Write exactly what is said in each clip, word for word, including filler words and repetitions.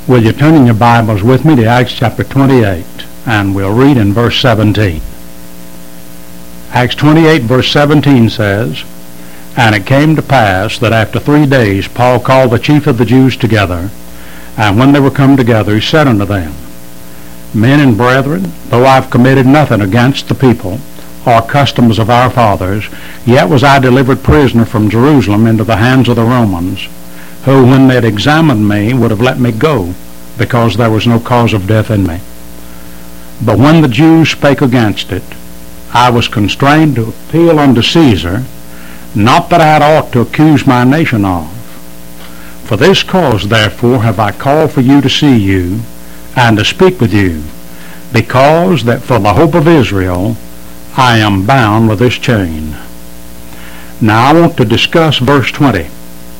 Will you turn in your Bibles with me to Acts chapter twenty-eight, and we'll read in verse seventeen. Acts twenty-eight verse seventeen says, "And it came to pass that after three days Paul called the chief of the Jews together, and when they were come together he said unto them, Men and brethren, though I have committed nothing against the people, or customs of our fathers, yet was I delivered prisoner from Jerusalem into the hands of the Romans, who, when they had examined me, would have let me go, because there was no cause of death in me. But when the Jews spake against it, I was constrained to appeal unto Caesar, not that I had aught to accuse my nation of. For this cause, therefore, have I called for you to see you, and to speak with you, because that for the hope of Israel I am bound with this chain." Now I want to discuss verse twenty.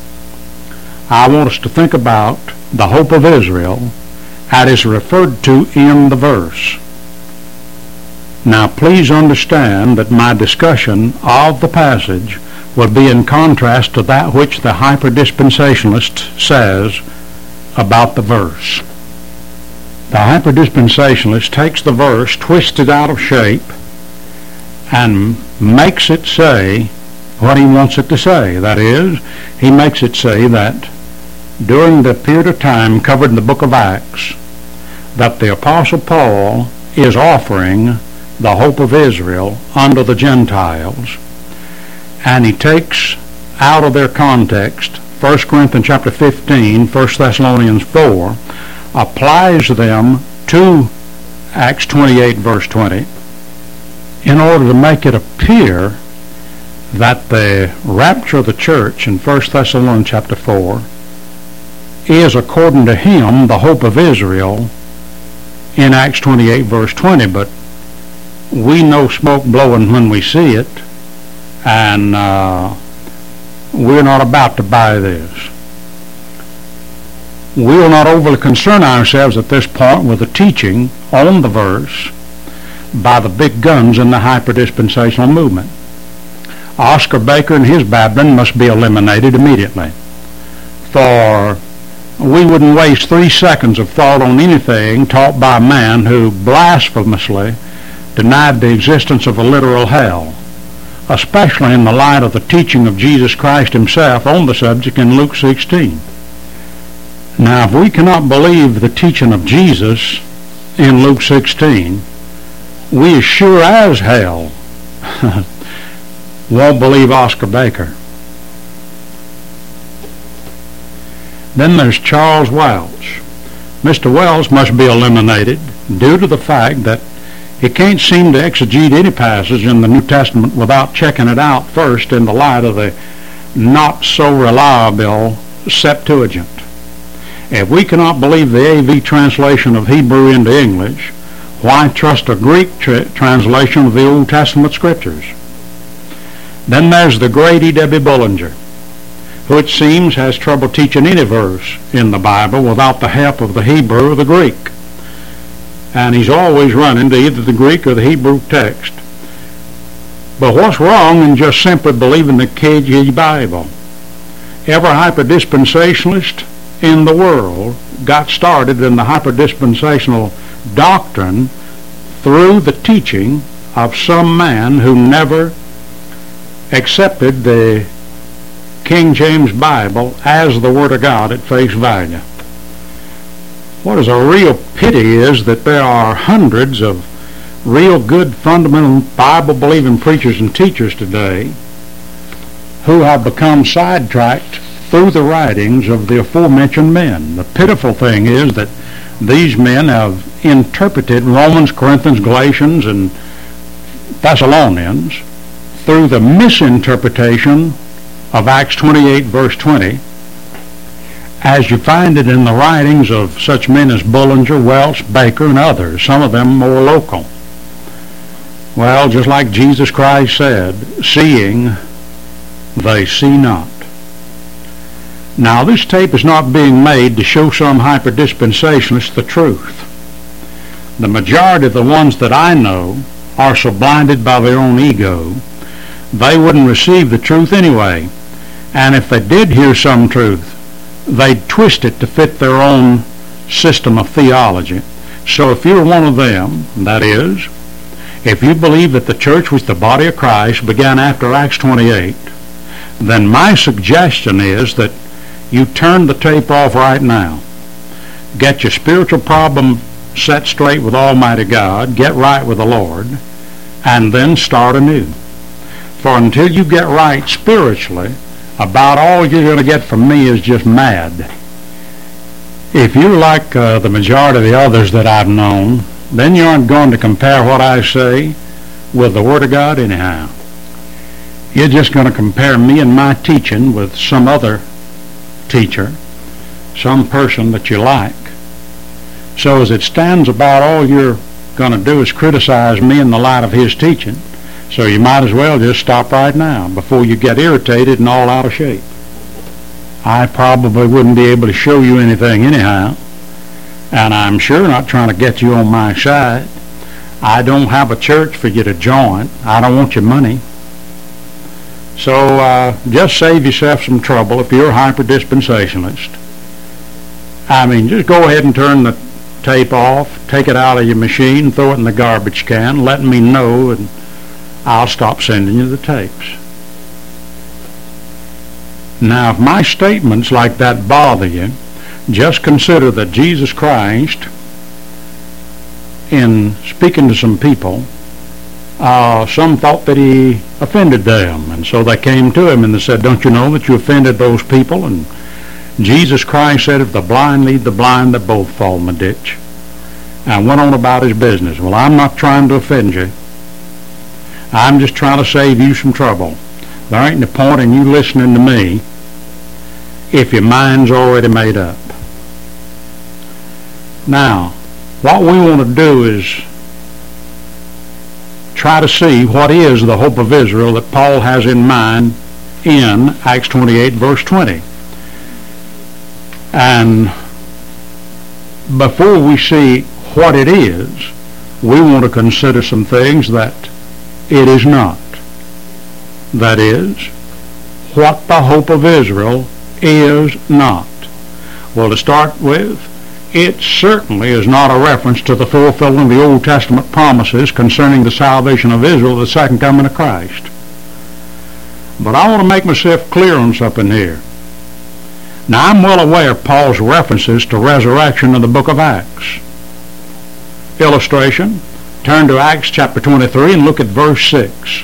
I want us to think about the hope of Israel that is referred to in the verse. Now please understand that my discussion of the passage will be in contrast to that which the hyperdispensationalist says about the verse. The hyperdispensationalist takes the verse, twists it out of shape, and makes it say what he wants it to say. That is, he makes it say that during the period of time covered in the book of Acts, that the Apostle Paul is offering the hope of Israel unto the Gentiles, and he takes out of their context First Corinthians chapter fifteen, First Thessalonians four, applies them to Acts twenty-eight verse twenty in order to make it appear that the rapture of the church in First Thessalonians chapter four is, according to him, the hope of Israel in Acts twenty-eight verse twenty. But we know smoke blowing when we see it, and uh, we're not about to buy this. We will not overly concern ourselves at this point with the teaching on the verse by the big guns in the hyperdispensational movement. Oscar Baker and his Babylon must be eliminated immediately, for we wouldn't waste three seconds of thought on anything taught by a man who blasphemously denied the existence of a literal hell, especially in the light of the teaching of Jesus Christ himself on the subject in Luke sixteen. Now, if we cannot believe the teaching of Jesus in Luke sixteen, we as sure as hell won't believe Oscar Baker. Then there's Charles Welch. Mister Welch must be eliminated due to the fact that he can't seem to exegete any passage in the New Testament without checking it out first in the light of the not so reliable Septuagint. If we cannot believe the A V translation of Hebrew into English, why trust a Greek tra- translation of the Old Testament Scriptures? Then there's the great E W Bullinger, who it seems has trouble teaching any verse in the Bible without the help of the Hebrew or the Greek. And he's always running to either the Greek or the Hebrew text. But what's wrong in just simply believing the K J V Bible? Every hyperdispensationalist in the world got started in the hyperdispensational doctrine through the teaching of some man who never accepted the King James Bible as the Word of God at face value. What is a real pity is that there are hundreds of real good fundamental Bible-believing preachers and teachers today who have become sidetracked through the writings of the aforementioned men. The pitiful thing is that these men have interpreted Romans, Corinthians, Galatians, and Thessalonians through the misinterpretation of Acts twenty-eight verse twenty, as you find it in the writings of such men as Bullinger, Welch, Baker, and others, some of them more local. Well, just like Jesus Christ said, seeing they see not. Now, this tape is not being made to show some hyperdispensationalist the truth. The majority of the ones that I know are so blinded by their own ego, they wouldn't receive the truth anyway. And if they did hear some truth, they'd twist it to fit their own system of theology. So if you're one of them, that is, if you believe that the church, which the body of Christ, began after Acts twenty-eight, then my suggestion is that you turn the tape off right now. Get your spiritual problem set straight with Almighty God, get right with the Lord, and then start anew. For until you get right spiritually, about all you're going to get from me is just mad. If you're like uh, the majority of the others that I've known, then you aren't going to compare what I say with the Word of God anyhow. You're just going to compare me and my teaching with some other teacher, some person that you like. So as it stands, about all you're going to do is criticize me in the light of his teaching. So you might as well just stop right now before you get irritated and all out of shape. I probably wouldn't be able to show you anything anyhow, and I'm sure not trying to get you on my side. I don't have a church for you to join. I don't want your money. So uh, just save yourself some trouble if you're a hyper-dispensationalist. I mean, just go ahead and turn the tape off, take it out of your machine, throw it in the garbage can, let me know, and I'll stop sending you the tapes. Now, if my statements like that bother you, just consider that Jesus Christ, in speaking to some people, uh, some thought that he offended them, and so they came to him and they said, "Don't you know that you offended those people?" And Jesus Christ said, "If the blind lead the blind, they both fall in the ditch," and went on about his business. Well, I'm not trying to offend you. I'm just trying to save you some trouble. There ain't no point in you listening to me if your mind's already made up. Now, what we want to do is try to see what is the hope of Israel that Paul has in mind in Acts twenty-eight, verse twenty. And before we see what it is, we want to consider some things that it is not. That is, what the hope of Israel is not. Well, to start with, it certainly is not a reference to the fulfillment of the Old Testament promises concerning the salvation of Israel, the second coming of Christ. But I want to make myself clear on something here. Now, I'm well aware of Paul's references to resurrection in the book of Acts. Illustration, turn to Acts chapter twenty-three and look at verse six.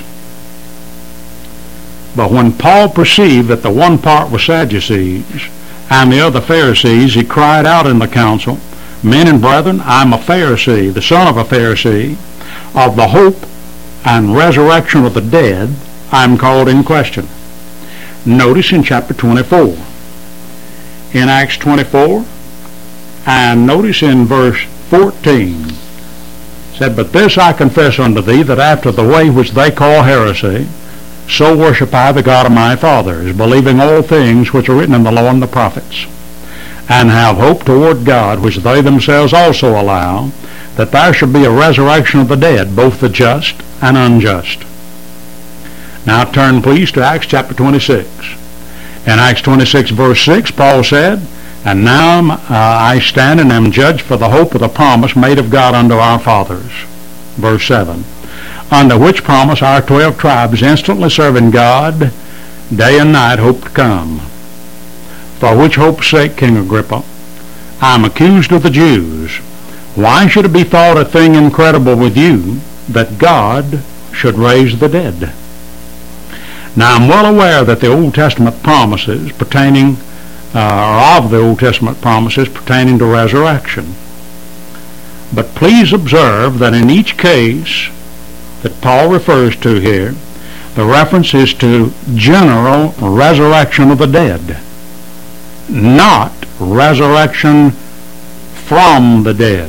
But when Paul perceived that the one part was Sadducees and the other Pharisees, he cried out in the council, "Men and brethren, I am a Pharisee, the son of a Pharisee. Of the hope and resurrection of the dead, I am called in question." Notice in chapter twenty-four. In Acts twenty-four, and notice in verse fourteen, said, "But this I confess unto thee, that after the way which they call heresy, so worship I the God of my fathers, believing all things which are written in the law and the prophets, and have hope toward God, which they themselves also allow, that there should be a resurrection of the dead, both the just and unjust." Now turn please to Acts chapter twenty-six. In Acts twenty-six verse six, Paul said, "And now uh, I stand and am judged for the hope of the promise made of God unto our fathers." Verse seven, "Unto which promise our twelve tribes, instantly serving God, day and night hope to come. For which hope's sake, King Agrippa, I am accused of the Jews. Why should it be thought a thing incredible with you, that God should raise the dead?" Now, I'm well aware that the Old Testament promises pertaining, uh, or of the Old Testament promises pertaining to resurrection. But please observe that in each case that Paul refers to here, the reference is to general resurrection of the dead, not resurrection from the dead.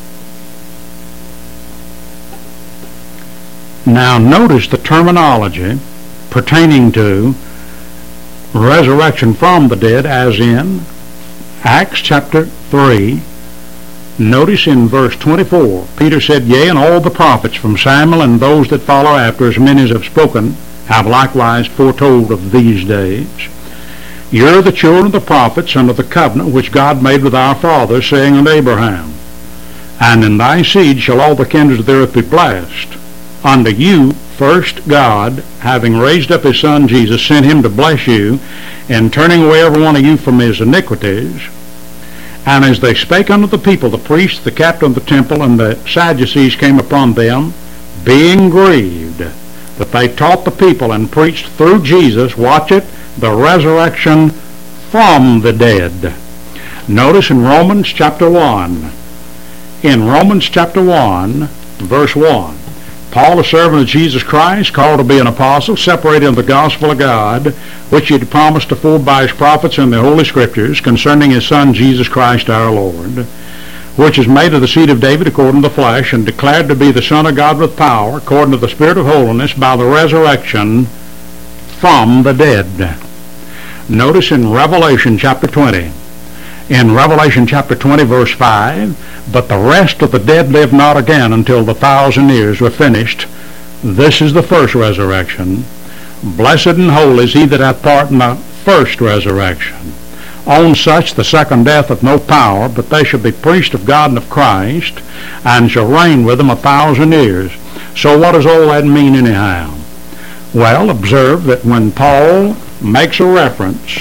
Now notice the terminology pertaining to resurrection from the dead, as in Acts chapter three. Notice in verse twenty-four, Peter said, "Yea, and all the prophets from Samuel and those that follow after, as many as have spoken, have likewise foretold of these days." You're the children of the prophets under the covenant which God made with our fathers, saying unto Abraham, And in thy seed shall all the kindreds of the earth be blessed. Unto you first God, having raised up his Son Jesus, sent him to bless you, in turning away every one of you from his iniquities. And as they spake unto the people, the priests, the captain of the temple, and the Sadducees came upon them, being grieved, that they taught the people and preached through Jesus, watch it, the resurrection from the dead. Notice in Romans chapter one. In Romans chapter one, verse one, Paul, a servant of Jesus Christ, called to be an apostle, separated in the gospel of God, which he had promised afore by his prophets in the Holy Scriptures, concerning his Son Jesus Christ our Lord, which is made of the seed of David according to the flesh, and declared to be the Son of God with power, according to the Spirit of holiness, by the resurrection from the dead. Notice in Revelation chapter twenty. In Revelation chapter twenty, verse five, But the rest of the dead live not again until the thousand years were finished. This is the first resurrection. Blessed and holy is he that hath part in the first resurrection. On such the second death hath no power, but they shall be priests of God and of Christ, and shall reign with him a thousand years. So what does all that mean anyhow? Well, observe that when Paul makes a reference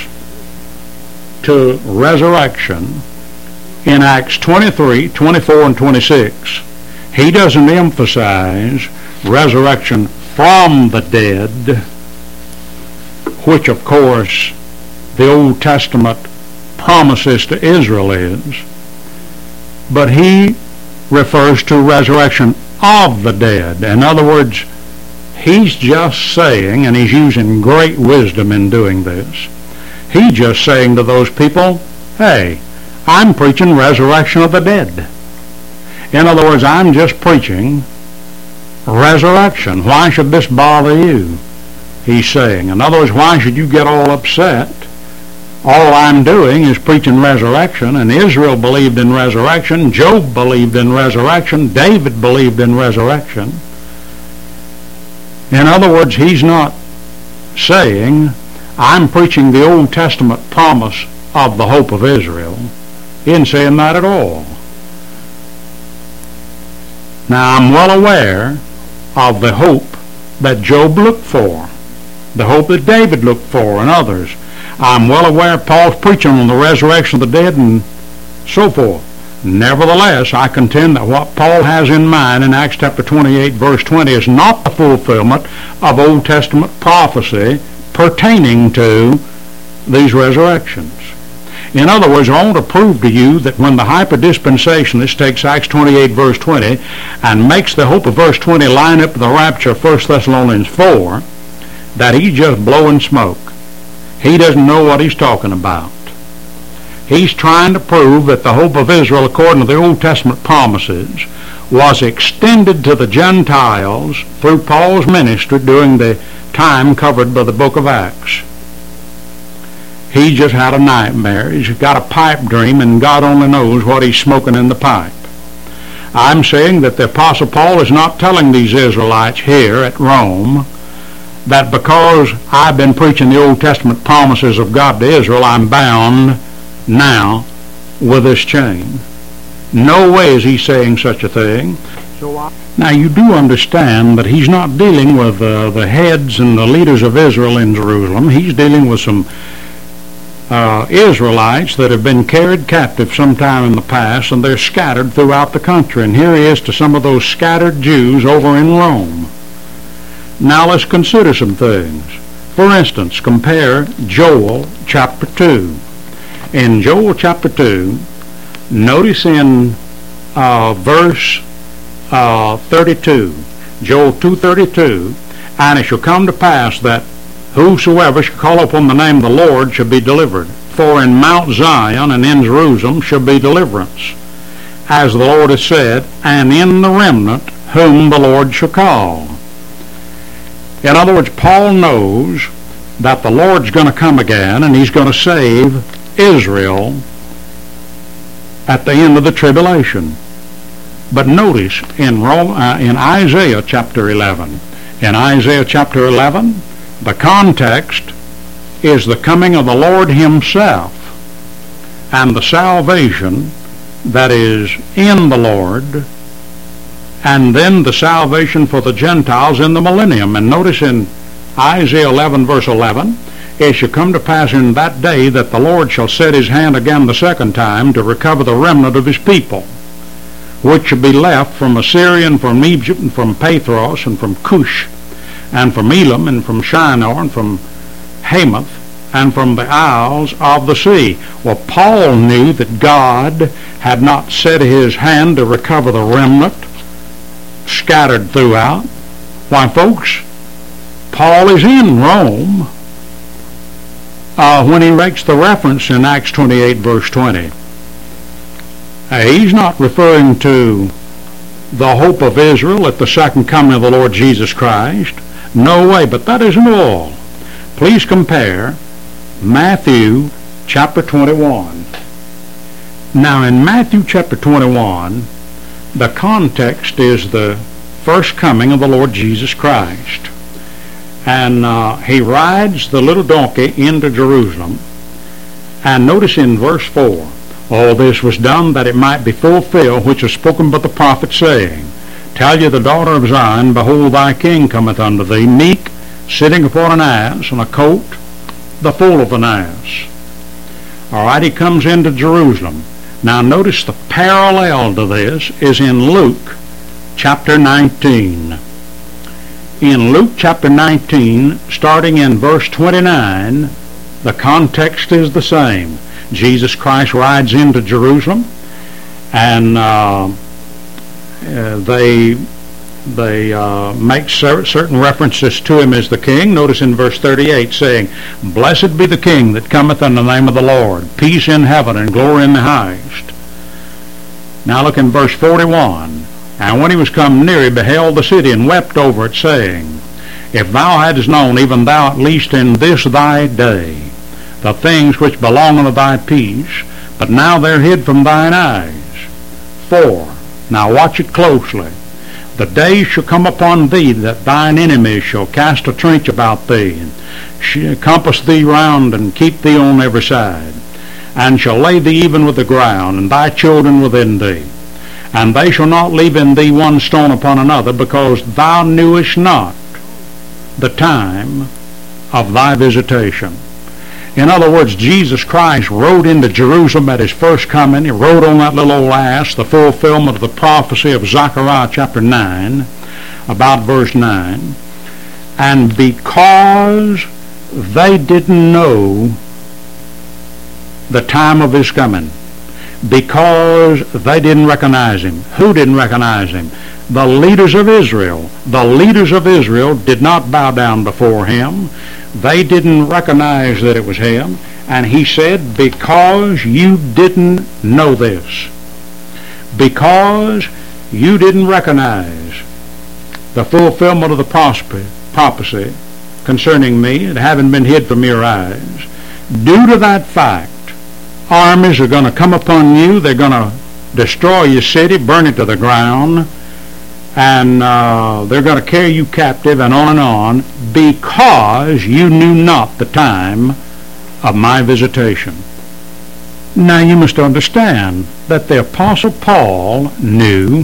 to resurrection in Acts twenty-three, twenty-four, and twenty-six, he doesn't emphasize resurrection from the dead, which of course the Old Testament promises to Israel is, but he refers to resurrection of the dead. In other words, he's just saying, and he's using great wisdom in doing this, he's just saying to those people, hey, I'm preaching resurrection of the dead. In other words, I'm just preaching resurrection. Why should this bother you? He's saying. In other words, why should you get all upset? All I'm doing is preaching resurrection, and Israel believed in resurrection, Job believed in resurrection, David believed in resurrection. In other words, he's not saying, I'm preaching the Old Testament promise of the hope of Israel. He isn't saying that at all. Now, I'm well aware of the hope that Job looked for, the hope that David looked for, and others. I'm well aware Paul's preaching on the resurrection of the dead and so forth. Nevertheless, I contend that what Paul has in mind in Acts chapter twenty-eight, verse twenty, is not the fulfillment of Old Testament prophecy pertaining to these resurrections. In other words, I want to prove to you that when the hyperdispensationalist takes Acts twenty-eight, verse twenty, and makes the hope of verse twenty line up with the rapture of First Thessalonians four, that he's just blowing smoke. He doesn't know what he's talking about. He's trying to prove that the hope of Israel, according to the Old Testament promises, was extended to the Gentiles through Paul's ministry during the time covered by the book of Acts. He just had a nightmare. He's got a pipe dream, and God only knows what he's smoking in the pipe. I'm saying that the Apostle Paul is not telling these Israelites here at Rome that because I've been preaching the Old Testament promises of God to Israel, I'm bound now with this chain. No way is he saying such a thing. So I, now you do understand that he's not dealing with uh, the heads and the leaders of Israel in Jerusalem. He's dealing with some uh, Israelites that have been carried captive sometime in the past, and they're scattered throughout the country. And here he is to some of those scattered Jews over in Rome. Now let's consider some things. For instance, compare Joel chapter two. In Joel chapter two, notice in uh, verse uh, thirty-two, Joel two thirty-two, and it shall come to pass that whosoever shall call upon the name of the Lord shall be delivered. For in Mount Zion and in Jerusalem shall be deliverance, as the Lord has said, and in the remnant whom the Lord shall call. In other words, Paul knows that the Lord's going to come again, and he's going to save Israel at the end of the tribulation. But notice in Rome, uh, in Isaiah chapter eleven, in Isaiah chapter eleven, the context is the coming of the Lord himself and the salvation that is in the Lord, and then the salvation for the Gentiles in the millennium. And notice in Isaiah eleven verse eleven, it shall come to pass in that day that the Lord shall set his hand again the second time to recover the remnant of his people, which shall be left from Assyria and from Egypt and from Pathros and from Cush and from Elam and from Shinar and from Hamath and from the isles of the sea. Well, Paul knew that God had not set his hand to recover the remnant scattered throughout. Why, folks, Paul is in Rome uh, when he makes the reference in Acts twenty-eight verse twenty. Uh, he's not referring to the hope of Israel at the second coming of the Lord Jesus Christ. No way, but that isn't all. Please compare Matthew chapter twenty-one. Now in Matthew chapter twenty-one, the context is the first coming of the Lord Jesus Christ. And uh, he rides the little donkey into Jerusalem. And notice in verse four, all this was done that it might be fulfilled, which was spoken by the prophet, saying, Tell ye the daughter of Zion, behold, thy king cometh unto thee, meek, sitting upon an ass, and a colt, the foal of an ass. All right, he comes into Jerusalem. Now notice the parallel to this is in Luke chapter nineteen. In Luke chapter nineteen, starting in verse twenty-nine, the context is the same. Jesus Christ rides into Jerusalem, and uh, uh, they they uh, make cer- certain references to him as the king. Notice in verse thirty-eight, saying, Blessed be the King that cometh in the name of the Lord, peace in heaven and glory in the highest. Now look in verse forty-one. And when he was come near, he beheld the city, and wept over it, saying, If thou hadst known, even thou at least in this thy day, the things which belong unto thy peace, but now they're hid from thine eyes. Four. Now watch it closely. The day shall come upon thee that thine enemies shall cast a trench about thee, and compass thee round, and keep thee on every side, and shall lay thee even with the ground, and thy children within thee. And they shall not leave in thee one stone upon another, because thou knewest not the time of thy visitation. In other words, Jesus Christ rode into Jerusalem at his first coming. He rode on that little old ass, the fulfillment of the prophecy of Zechariah chapter nine, about verse nine. And because they didn't know the time of his coming, because they didn't recognize him. Who didn't recognize him? The leaders of Israel. The leaders of Israel did not bow down before him. They didn't recognize that it was him. And he said, because you didn't know this, because you didn't recognize the fulfillment of the prophecy concerning me, it having been hid from your eyes, due to that fact, armies are going to come upon you. They're going to destroy your city, burn it to the ground, and uh, they're going to carry you captive, and on and on, because you knew not the time of my visitation. Now you must understand that the Apostle Paul knew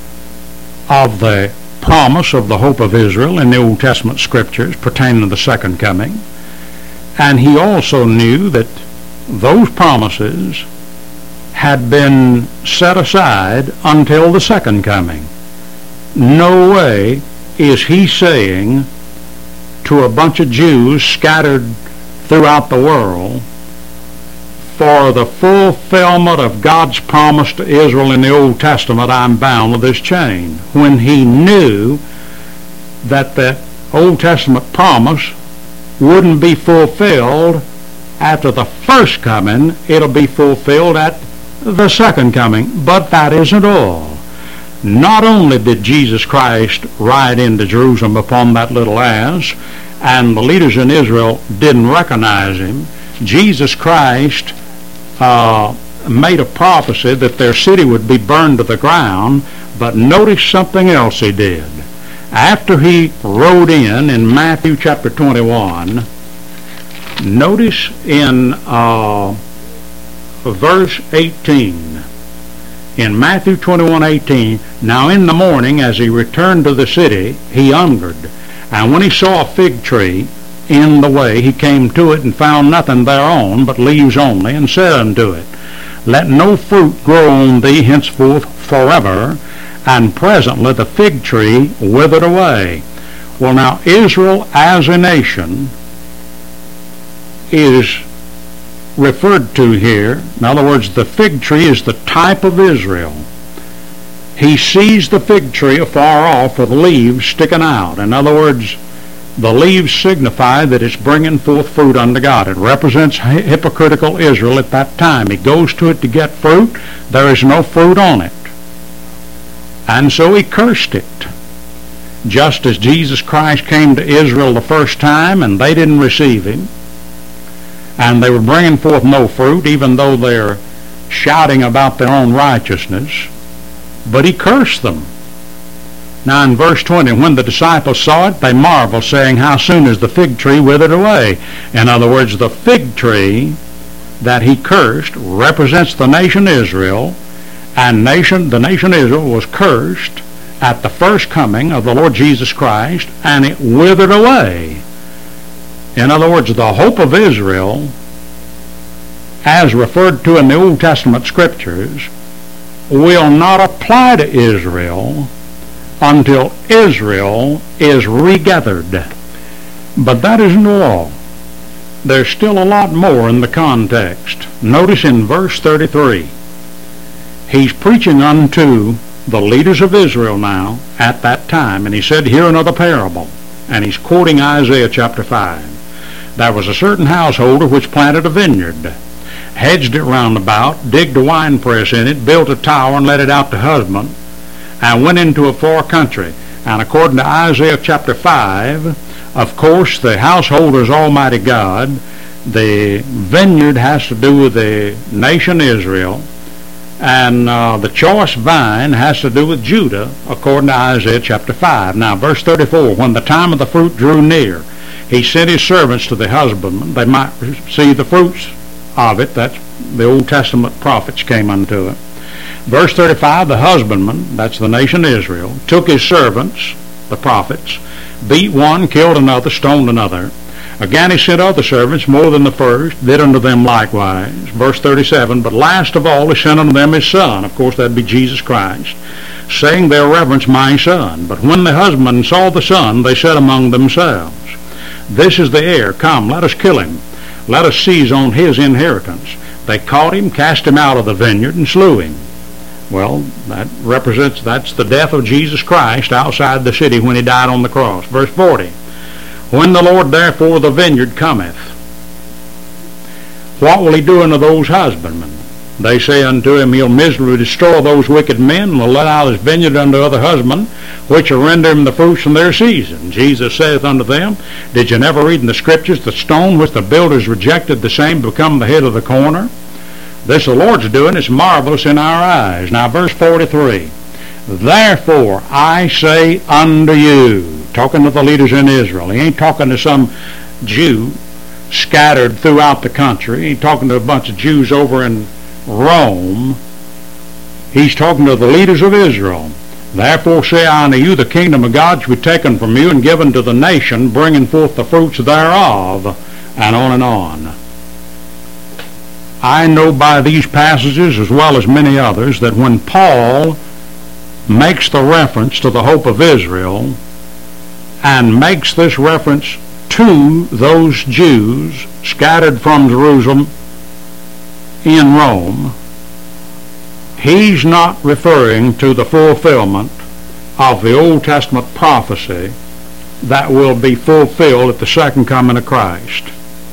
of the promise of the hope of Israel in the Old Testament scriptures pertaining to the second coming, and he also knew that those promises had been set aside until the second coming. No way is he saying to a bunch of Jews scattered throughout the world, for the fulfillment of God's promise to Israel in the Old Testament, I'm bound with this chain, when he knew that that Old Testament promise wouldn't be fulfilled after the first coming. It'll be fulfilled at the second coming. But that isn't all. Not only did Jesus Christ ride into Jerusalem upon that little ass, and the leaders in Israel didn't recognize him, Jesus Christ uh, made a prophecy that their city would be burned to the ground. But notice something else he did. After he rode in in Matthew chapter twenty-one, Notice in uh, verse eighteen, in Matthew twenty-one eighteen, now in the morning as he returned to the city, he hungered. And when he saw a fig tree in the way, he came to it and found nothing thereon but leaves only, and said unto it, Let no fruit grow on thee henceforth forever. And presently the fig tree withered away. Well, now Israel as a nation is referred to here. In other words, the fig tree is the type of Israel. He sees the fig tree afar off with leaves sticking out. In other words, the leaves signify that it's bringing forth fruit unto God. It represents hypocritical Israel at that time. He goes to it to get fruit. There is no fruit on it. And so he cursed it. Just as Jesus Christ came to Israel the first time and they didn't receive him, and they were bringing forth no fruit, even though they're shouting about their own righteousness, but he cursed them. Now in verse twenty, when the disciples saw it, they marveled, saying, How soon is the fig tree withered away? In other words, the fig tree that he cursed represents the nation Israel, and nation the nation Israel was cursed at the first coming of the Lord Jesus Christ, and it withered away. In other words, the hope of Israel, as referred to in the Old Testament Scriptures, will not apply to Israel until Israel is regathered. But that isn't all. There's still a lot more in the context. Notice in verse thirty-three, he's preaching unto the leaders of Israel now at that time, and he said, Hear another parable. And he's quoting Isaiah chapter five. There was a certain householder which planted a vineyard, hedged it round about, digged a winepress in it, built a tower, and let it out to husband, and went into a far country. And according to Isaiah chapter five, of course, the householder is Almighty God. The vineyard has to do with the nation Israel, and uh, the choice vine has to do with Judah, according to Isaiah chapter five. Now, verse thirty-four, when the time of the fruit drew near, he sent his servants to the husbandman. They might see the fruits of it. That's the Old Testament prophets came unto it. Verse thirty-five, the husbandman, that's the nation Israel, took his servants, the prophets, beat one, killed another, stoned another. Again he sent other servants, more than the first, did unto them likewise. Verse thirty-seven, but last of all he sent unto them his son. Of course, that'd be Jesus Christ, saying, Their reverence my son. But when the husbandmen saw the son, they said among themselves, This is the heir, come, let us kill him. Let us seize on his inheritance. They caught him, cast him out of the vineyard, and slew him. Well, that represents, that's the death of Jesus Christ outside the city when he died on the cross. Verse forty, When the Lord therefore the vineyard cometh, what will he do unto those husbandmen? They say unto him, He'll miserably destroy those wicked men, and will let out his vineyard unto other husbandmen, which will render him the fruits in their season. Jesus saith unto them, Did you never read in the Scriptures, the stone which the builders rejected, the same become the head of the corner? This the Lord's doing, it's marvelous in our eyes. Now verse forty-three, Therefore I say unto you, talking to the leaders in Israel. He ain't talking to some Jew scattered throughout the country. He ain't talking to a bunch of Jews over in Rome. He's talking to the leaders of Israel. Therefore say I unto you, the kingdom of God shall be taken from you and given to the nation, bringing forth the fruits thereof, and on and on. I know by these passages, as well as many others, that when Paul makes the reference to the hope of Israel, and makes this reference to those Jews scattered from Jerusalem in Rome, he's not referring to the fulfillment of the Old Testament prophecy that will be fulfilled at the second coming of Christ.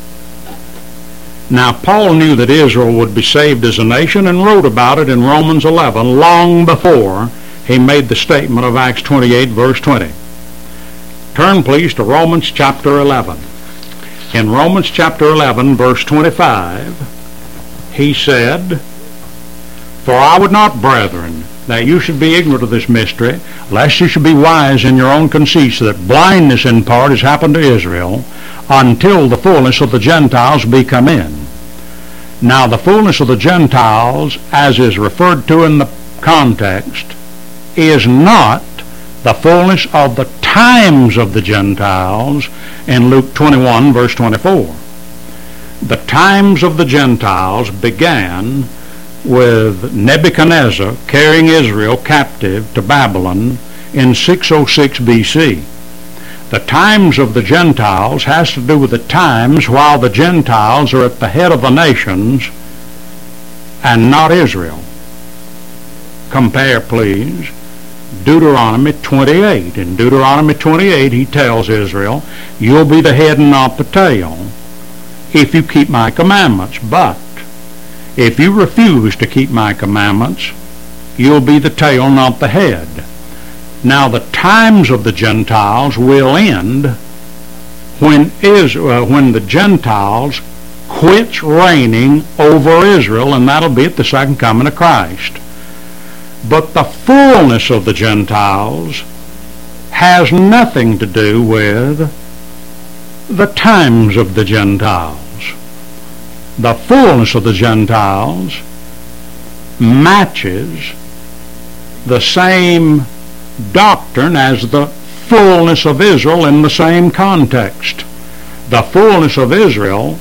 Now, Paul knew that Israel would be saved as a nation and wrote about it in Romans eleven long before he made the statement of Acts twenty-eight, verse twenty. Turn, please, to Romans chapter eleven. In Romans chapter eleven, verse twenty-five, he said, For I would not, brethren, that you should be ignorant of this mystery, lest you should be wise in your own conceits, that blindness in part has happened to Israel, until the fullness of the Gentiles be come in. Now the fullness of the Gentiles, as is referred to in the context, is not the fullness of the times of the Gentiles in Luke twenty-one, verse twenty-four. The times of the Gentiles began with Nebuchadnezzar carrying Israel captive to Babylon in six oh six B C. The times of the Gentiles has to do with the times while the Gentiles are at the head of the nations and not Israel. Compare, please, Deuteronomy twenty-eight. In Deuteronomy twenty-eight, he tells Israel, you'll be the head and not the tail if you keep my commandments. But if you refuse to keep my commandments, you'll be the tail, not the head. Now the times of the Gentiles will end when, Israel, when the Gentiles quits reigning over Israel, and that'll be at the second coming of Christ. But the fullness of the Gentiles has nothing to do with the times of the Gentiles. The fullness of the Gentiles matches the same doctrine as the fullness of Israel in the same context. The fullness of Israel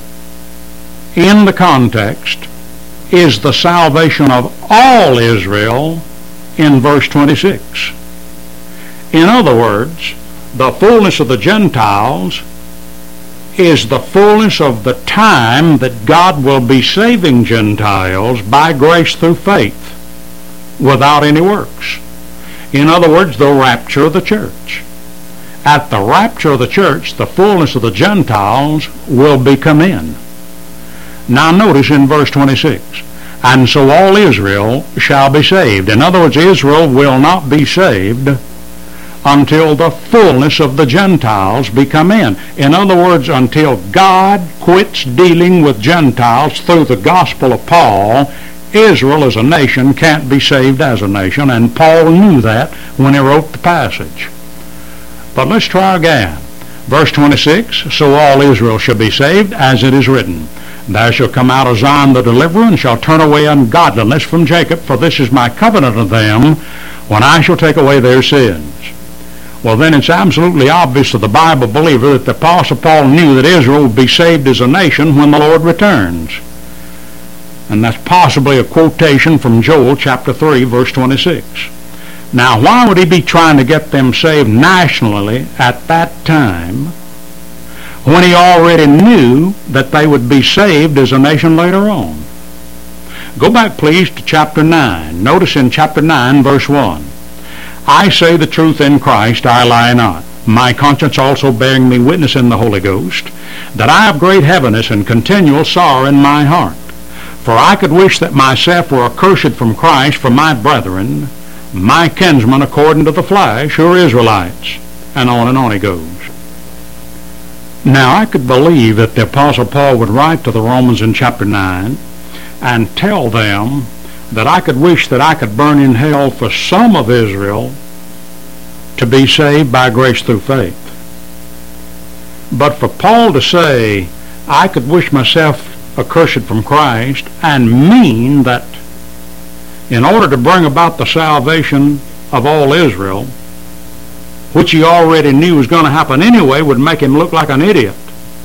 in the context is the salvation of all Israel in verse twenty-six. In other words, the fullness of the Gentiles is the fullness of the time that God will be saving Gentiles by grace through faith without any works. In other words, the rapture of the church. At the rapture of the church, the fullness of the Gentiles will be come in. Now notice in verse twenty-six, and so all Israel shall be saved. In other words, Israel will not be saved until the fullness of the Gentiles be come in. In other words, until God quits dealing with Gentiles through the gospel of Paul, Israel as a nation can't be saved as a nation, and Paul knew that when he wrote the passage. But let's try again. Verse twenty-six, so all Israel shall be saved, as it is written, there shall come out of Zion the deliverer, and shall turn away ungodliness from Jacob, for this is my covenant of them, when I shall take away their sins. Well, then it's absolutely obvious to the Bible believer that the Apostle Paul knew that Israel would be saved as a nation when the Lord returns. And that's possibly a quotation from Joel chapter three, verse twenty-six. Now, why would he be trying to get them saved nationally at that time when he already knew that they would be saved as a nation later on? Go back, please, to chapter nine. Notice in chapter nine, verse one. I say the truth in Christ, I lie not. My conscience also bearing me witness in the Holy Ghost, that I have great heaviness and continual sorrow in my heart. For I could wish that myself were accursed from Christ for my brethren, my kinsmen according to the flesh, who are Israelites. And on and on he goes. Now I could believe that the Apostle Paul would write to the Romans in chapter nine and tell them that I could wish that I could burn in hell for some of Israel to be saved by grace through faith. But for Paul to say, I could wish myself accursed from Christ, and mean that in order to bring about the salvation of all Israel, which he already knew was going to happen anyway, would make him look like an idiot.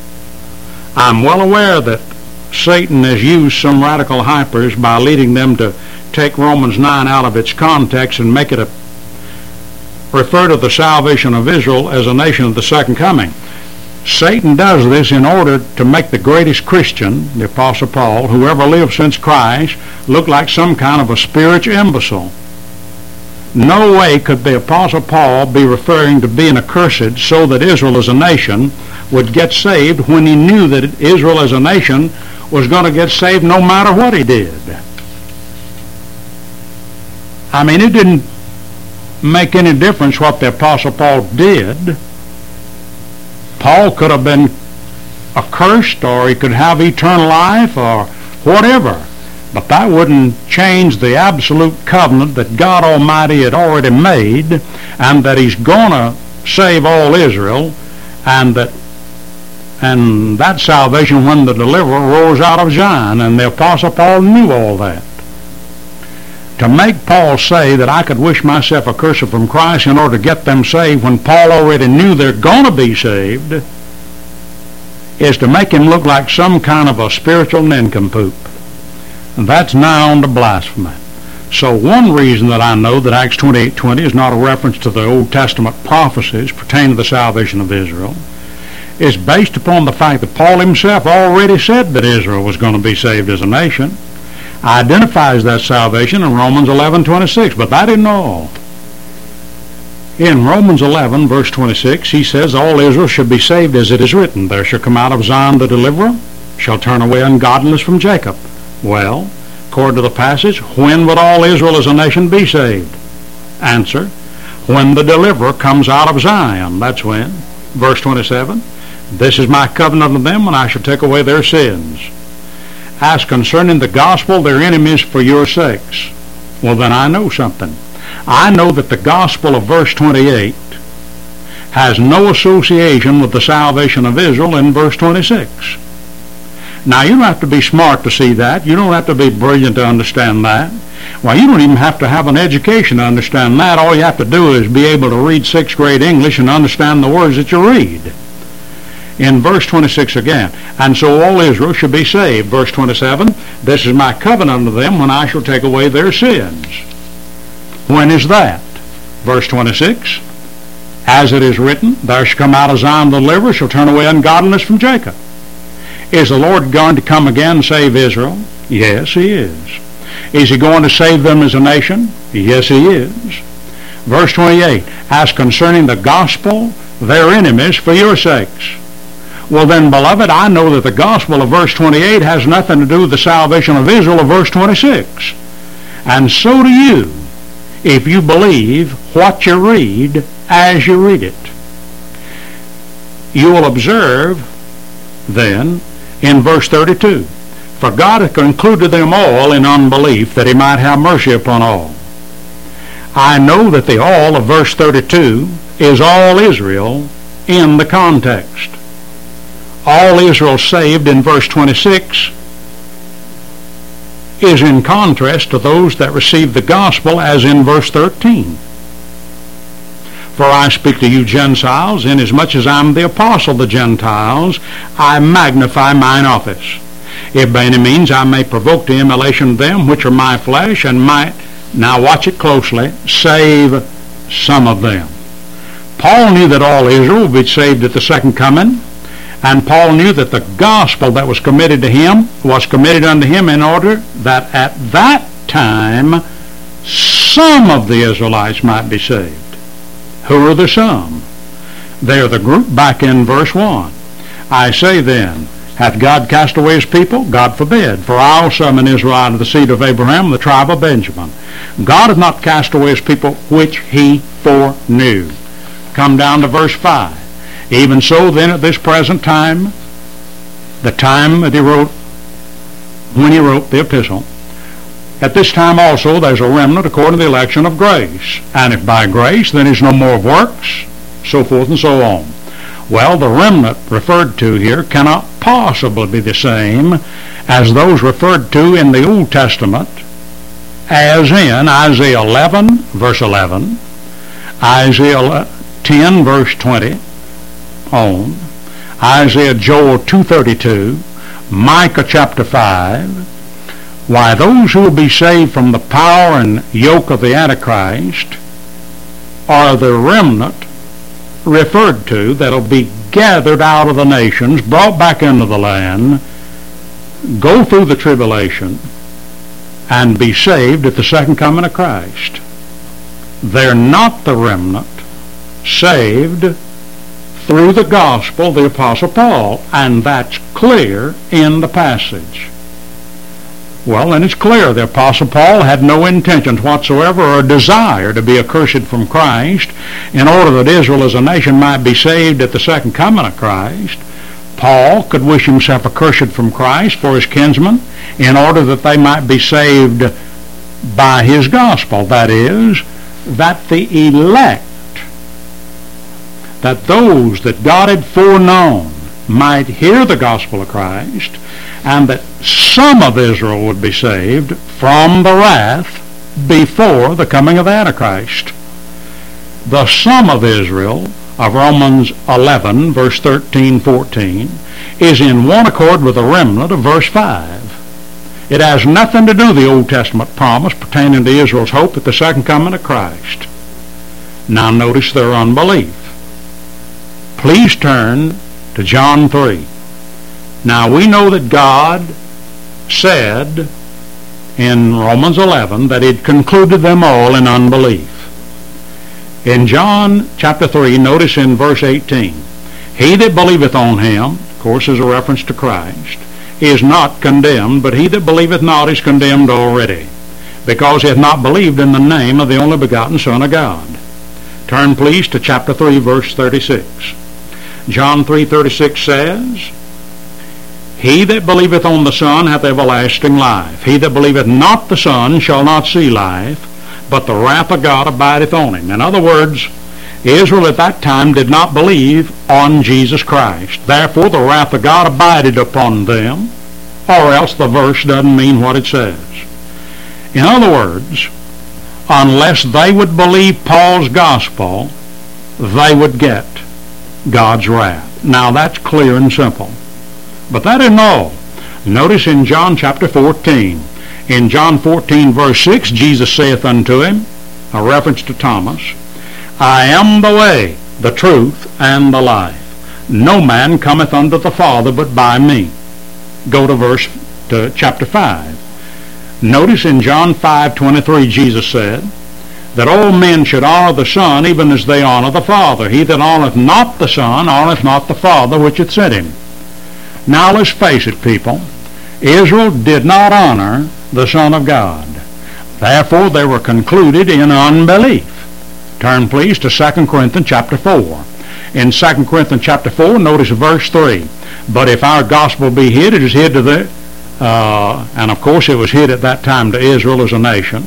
I'm well aware that Satan has used some radical hypers by leading them to take Romans nine out of its context and make it a refer to the salvation of Israel as a nation of the second coming. Satan does this in order to make the greatest Christian, the Apostle Paul, who ever lived since Christ, look like some kind of a spiritual imbecile. No way could the Apostle Paul be referring to being accursed so that Israel as a nation would get saved when he knew that Israel as a nation was going to get saved no matter what he did. I mean, it didn't make any difference what the Apostle Paul did. Paul could have been accursed, or he could have eternal life, or whatever. But that wouldn't change the absolute covenant that God Almighty had already made, and that he's going to save all Israel, and that and that salvation when the deliverer rose out of Zion. And the Apostle Paul knew all that. To make Paul say that I could wish myself accursed from Christ in order to get them saved when Paul already knew they're going to be saved is to make him look like some kind of a spiritual nincompoop. And that's nigh on to blasphemy. So one reason that I know that Acts twenty-eight twenty is not a reference to the Old Testament prophecies pertaining to the salvation of Israel is based upon the fact that Paul himself already said that Israel was going to be saved as a nation. Identifies that salvation in Romans eleven twenty-six, but that isn't all. In Romans eleven, verse twenty-six, he says, all Israel should be saved as it is written, there shall come out of Zion the deliverer, shall turn away ungodliness from Jacob. Well, according to the passage, when would all Israel as a nation be saved? Answer, when the deliverer comes out of Zion. That's when. Verse twenty-seven, this is my covenant of them when I shall take away their sins. As concerning the gospel, their enemies for your sakes. Well, then I know something. I know that the gospel of verse twenty-eight has no association with the salvation of Israel in verse twenty-six. Now, you don't have to be smart to see that. You don't have to be brilliant to understand that. Well, you don't even have to have an education to understand that. All you have to do is be able to read sixth grade English and understand the words that you read. In verse twenty-six again, and so all Israel should be saved. Verse twenty-seven, this is my covenant unto them when I shall take away their sins. When is that? Verse twenty-six, as it is written, there shall come out of Zion the deliverer, shall turn away ungodliness from Jacob. Is the Lord going to come again and save Israel? Yes, he is. Is he going to save them as a nation? Yes, he is. Verse twenty-eight, as concerning the gospel, their enemies for your sakes. Well then, beloved, I know that the gospel of verse twenty-eight has nothing to do with the salvation of Israel of verse twenty-six. And so do you, if you believe what you read as you read it. You will observe, then, in verse thirty-two, for God hath concluded them all in unbelief, that he might have mercy upon all. I know that the all of verse thirty-two is all Israel in the context. All Israel saved in verse twenty-six is in contrast to those that received the gospel as in verse thirteen. For I speak to you Gentiles, inasmuch as I am the apostle of the Gentiles, I magnify mine office. If by any means I may provoke to emulation them which are my flesh, and might, now watch it closely, save some of them. Paul knew that all Israel would be saved at the second coming. And Paul knew that the gospel that was committed to him was committed unto him in order that at that time some of the Israelites might be saved. Who are the some? They are the group back in verse one. I say then, hath God cast away his people? God forbid. For I also am an Israelite of the seed of Abraham, the tribe of Benjamin. God hath not cast away his people which he foreknew. Come down to verse five. Even so then at this present time, the time that he wrote, when he wrote the epistle, at this time also there's a remnant according to the election of grace. And if by grace, then is no more of works, so forth and so on. Well, the remnant referred to here cannot possibly be the same as those referred to in the Old Testament, as in Isaiah eleven, verse eleven, Isaiah ten, verse twenty, on, Isaiah, Joel two thirty-two, Micah chapter five. Why, those who will be saved from the power and yoke of the Antichrist are the remnant referred to that'll be gathered out of the nations, brought back into the land, go through the tribulation, and be saved at the second coming of Christ. They're not the remnant saved through the gospel of the Apostle Paul, and that's clear in the passage. Well, then it's clear the Apostle Paul had no intentions whatsoever or desire to be accursed from Christ in order that Israel as a nation might be saved at the second coming of Christ. Paul could wish himself accursed from Christ for his kinsmen in order that they might be saved by his gospel. That is, that the elect, that those that God had foreknown might hear the gospel of Christ, and that some of Israel would be saved from the wrath before the coming of Antichrist. The sum of Israel of Romans eleven, verse thirteen, fourteen, is in one accord with the remnant of verse five. It has nothing to do with the Old Testament promise pertaining to Israel's hope at the second coming of Christ. Now notice their unbelief. Please turn to John three. Now we know that God said in Romans eleven that He'd concluded them all in unbelief. In John chapter three, notice in verse eighteen, he that believeth on him, of course is a reference to Christ, is not condemned, but he that believeth not is condemned already, because he hath not believed in the name of the only begotten Son of God. Turn please to chapter three, verse thirty-six. John three thirty-six says, he that believeth on the Son hath everlasting life. He that believeth not the Son shall not see life, but the wrath of God abideth on him. In other words, Israel at that time did not believe on Jesus Christ. Therefore, the wrath of God abided upon them, or else the verse doesn't mean what it says. In other words, unless they would believe Paul's gospel, they would get God's wrath. Now, that's clear and simple. But that isn't all. Notice in John chapter fourteen, in John fourteen, verse six, Jesus saith unto him, a reference to Thomas, I am the way, the truth, and the life. No man cometh unto the Father but by me. Go to verse, to chapter five. Notice in John five twenty-three, Jesus said that all men should honor the Son even as they honor the Father. He that honoreth not the Son honoreth not the Father which hath sent him. Now let's face it, people. Israel did not honor the Son of God. Therefore, they were concluded in unbelief. Turn, please, to Second Corinthians chapter four. In Second Corinthians chapter four, notice verse three. But if our gospel be hid, it is hid to the... Uh, and, of course, it was hid at that time to Israel as a nation.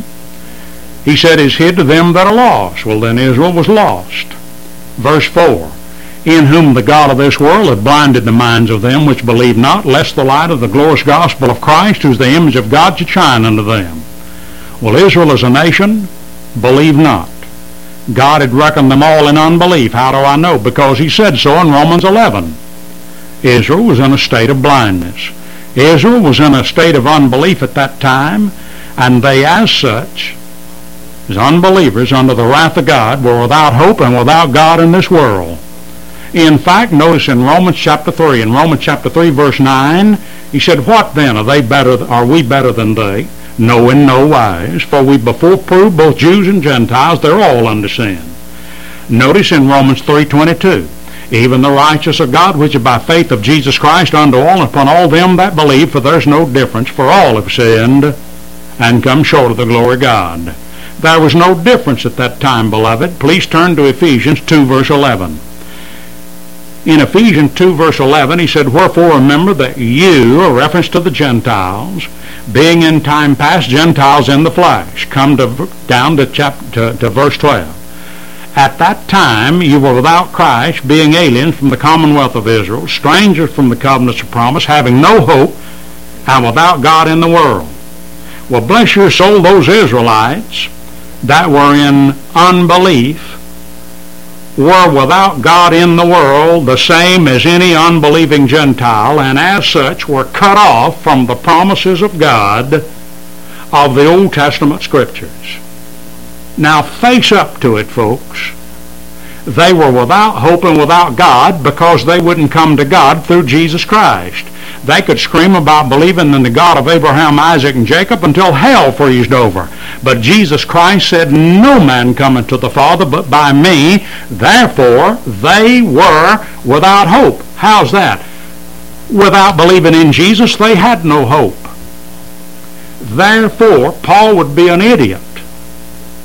He said, it's hid to them that are lost. Well, then Israel was lost. Verse four. In whom the God of this world hath blinded the minds of them which believe not, lest the light of the glorious gospel of Christ, who is the image of God, should shine unto them. Well, Israel as a nation believed not. God had reckoned them all in unbelief. How do I know? Because he said so in Romans eleven. Israel was in a state of blindness. Israel was in a state of unbelief at that time, and they as such, as unbelievers under the wrath of God, were without hope and without God in this world. In fact, notice in Romans chapter three, in Romans chapter three, verse nine, he said, what then? Are they better? Are we better than they? No, in no wise. For we before proved, both Jews and Gentiles, they're all under sin. Notice in Romans three twenty-two, even the righteous of God, which is by faith of Jesus Christ, unto all and upon all them that believe, for there's no difference, for all have sinned and come short of the glory of God. There was no difference at that time, beloved. Please turn to Ephesians two, verse eleven. In Ephesians two, verse eleven, he said, wherefore remember that you, a reference to the Gentiles, being in time past Gentiles in the flesh. Come to, down to, chapter, to, to verse twelve. At that time you were without Christ, being aliens from the commonwealth of Israel, strangers from the covenants of promise, having no hope, and without God in the world. Well, bless your soul, those Israelites that were in unbelief were without God in the world, the same as any unbelieving Gentile, and as such were cut off from the promises of God of the Old Testament Scriptures. Now face up to it, folks. They were without hope and without God because they wouldn't come to God through Jesus Christ. They could scream about believing in the God of Abraham, Isaac, and Jacob until hell freezed over. But Jesus Christ said, no man cometh to the Father but by me. Therefore, they were without hope. How's that? Without believing in Jesus, they had no hope. Therefore, Paul would be an idiot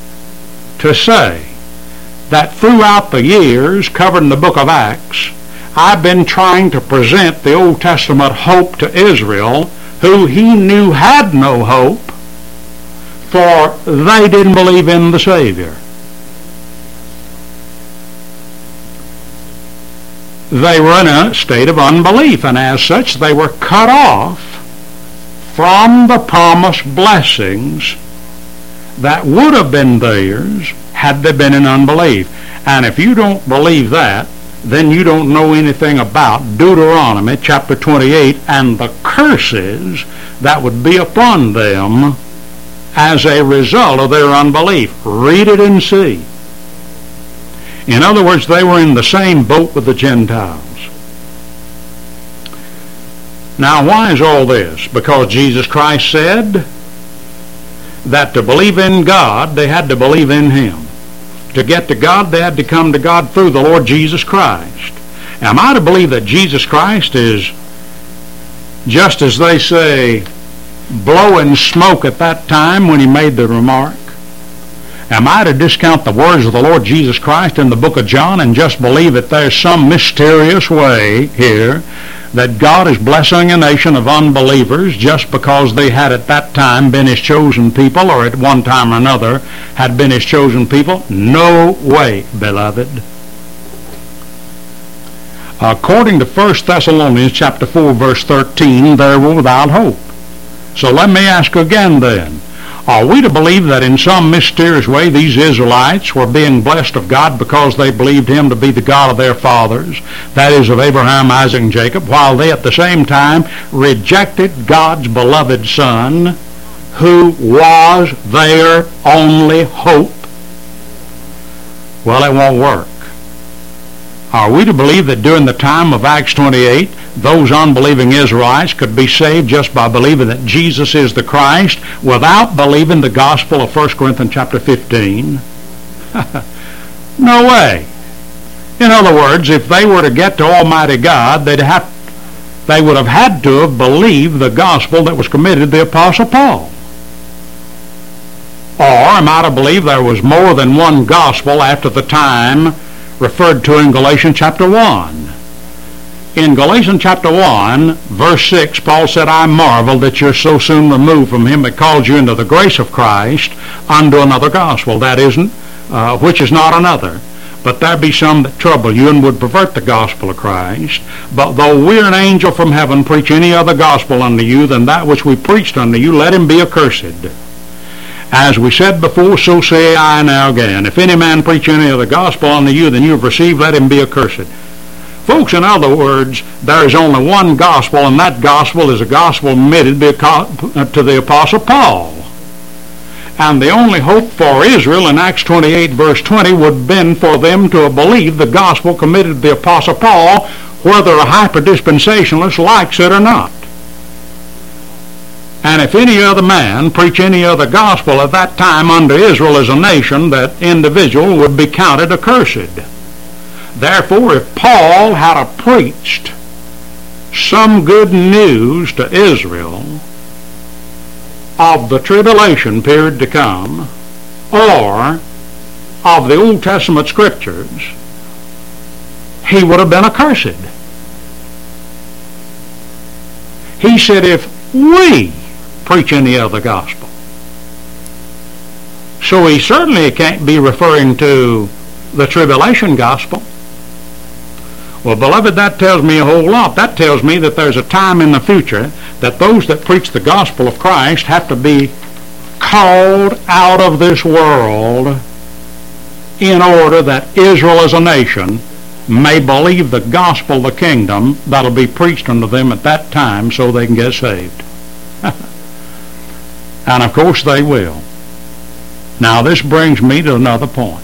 to say that throughout the years covered in the book of Acts, I've been trying to present the Old Testament hope to Israel, who he knew had no hope, for they didn't believe in the Savior. They were in a state of unbelief, and as such they were cut off from the promised blessings that would have been theirs had they been in unbelief. And if you don't believe that, then you don't know anything about Deuteronomy chapter twenty-eight and the curses that would be upon them as a result of their unbelief. Read it and see. In other words, they were in the same boat with the Gentiles. Now, why is all this? Because Jesus Christ said that to believe in God, they had to believe in him. To get to God, they had to come to God through the Lord Jesus Christ. Am I to believe that Jesus Christ is, just as they say, blowing smoke at that time when he made the remark? Am I to discount the words of the Lord Jesus Christ in the book of John and just believe that there's some mysterious way here that God is blessing a nation of unbelievers just because they had at that time been his chosen people, or at one time or another had been his chosen people? No way, beloved. According to First Thessalonians chapter four, verse thirteen, they were without hope. So let me ask again then, are we to believe that in some mysterious way these Israelites were being blessed of God because they believed him to be the God of their fathers, that is, of Abraham, Isaac, and Jacob, while they at the same time rejected God's beloved Son, who was their only hope? Well, it won't work. Are we to believe that during the time of Acts twenty-eight, those unbelieving Israelites could be saved just by believing that Jesus is the Christ without believing the gospel of First Corinthians chapter fifteen? No way. In other words, if they were to get to Almighty God, they'd have, they would have had to have believed the gospel that was committed to the Apostle Paul. Or am I to believe there was more than one gospel after the time referred to in Galatians chapter one? In Galatians chapter one, verse six, Paul said, I marvel that you're so soon removed from him that called you into the grace of Christ unto another gospel, that isn't, uh, which is not another. But there be some that trouble you and would pervert the gospel of Christ. But though we're an angel from heaven preach any other gospel unto you than that which we preached unto you, let him be accursed. As we said before, so say I now again. If any man preach any other gospel unto you than you have received, let him be accursed. Folks, in other words, there is only one gospel, and that gospel is a gospel committed to the Apostle Paul. And the only hope for Israel in Acts twenty-eight, verse twenty, would have been for them to have believed the gospel committed to the Apostle Paul, whether a hyper-dispensationalist likes it or not. And if any other man preach any other gospel at that time unto Israel as a nation, that individual would be counted accursed. Therefore, if Paul had preached some good news to Israel of the tribulation period to come, or of the Old Testament scriptures, he would have been accursed. He said, if we preach any other gospel. So he certainly can't be referring to the tribulation gospel. Well, beloved, that tells me a whole lot. That tells me that there's a time in the future that those that preach the gospel of Christ have to be called out of this world in order that Israel as a nation may believe the gospel of the kingdom that'll be preached unto them at that time so they can get saved. And of course they will. Now this brings me to another point.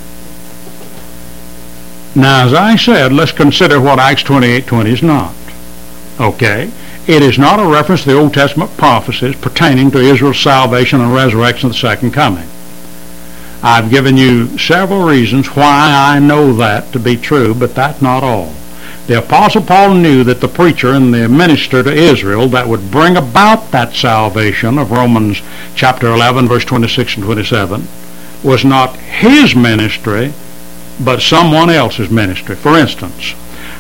Now, as I said, let's consider what Acts twenty-eight twenty is not. Okay? It is not a reference to the Old Testament prophecies pertaining to Israel's salvation and resurrection of the second coming. I've given you several reasons why I know that to be true, but that's not all. The Apostle Paul knew that the preacher and the minister to Israel that would bring about that salvation of Romans chapter eleven, verse twenty-six and twenty-seven, was not his ministry, but someone else's ministry. For instance,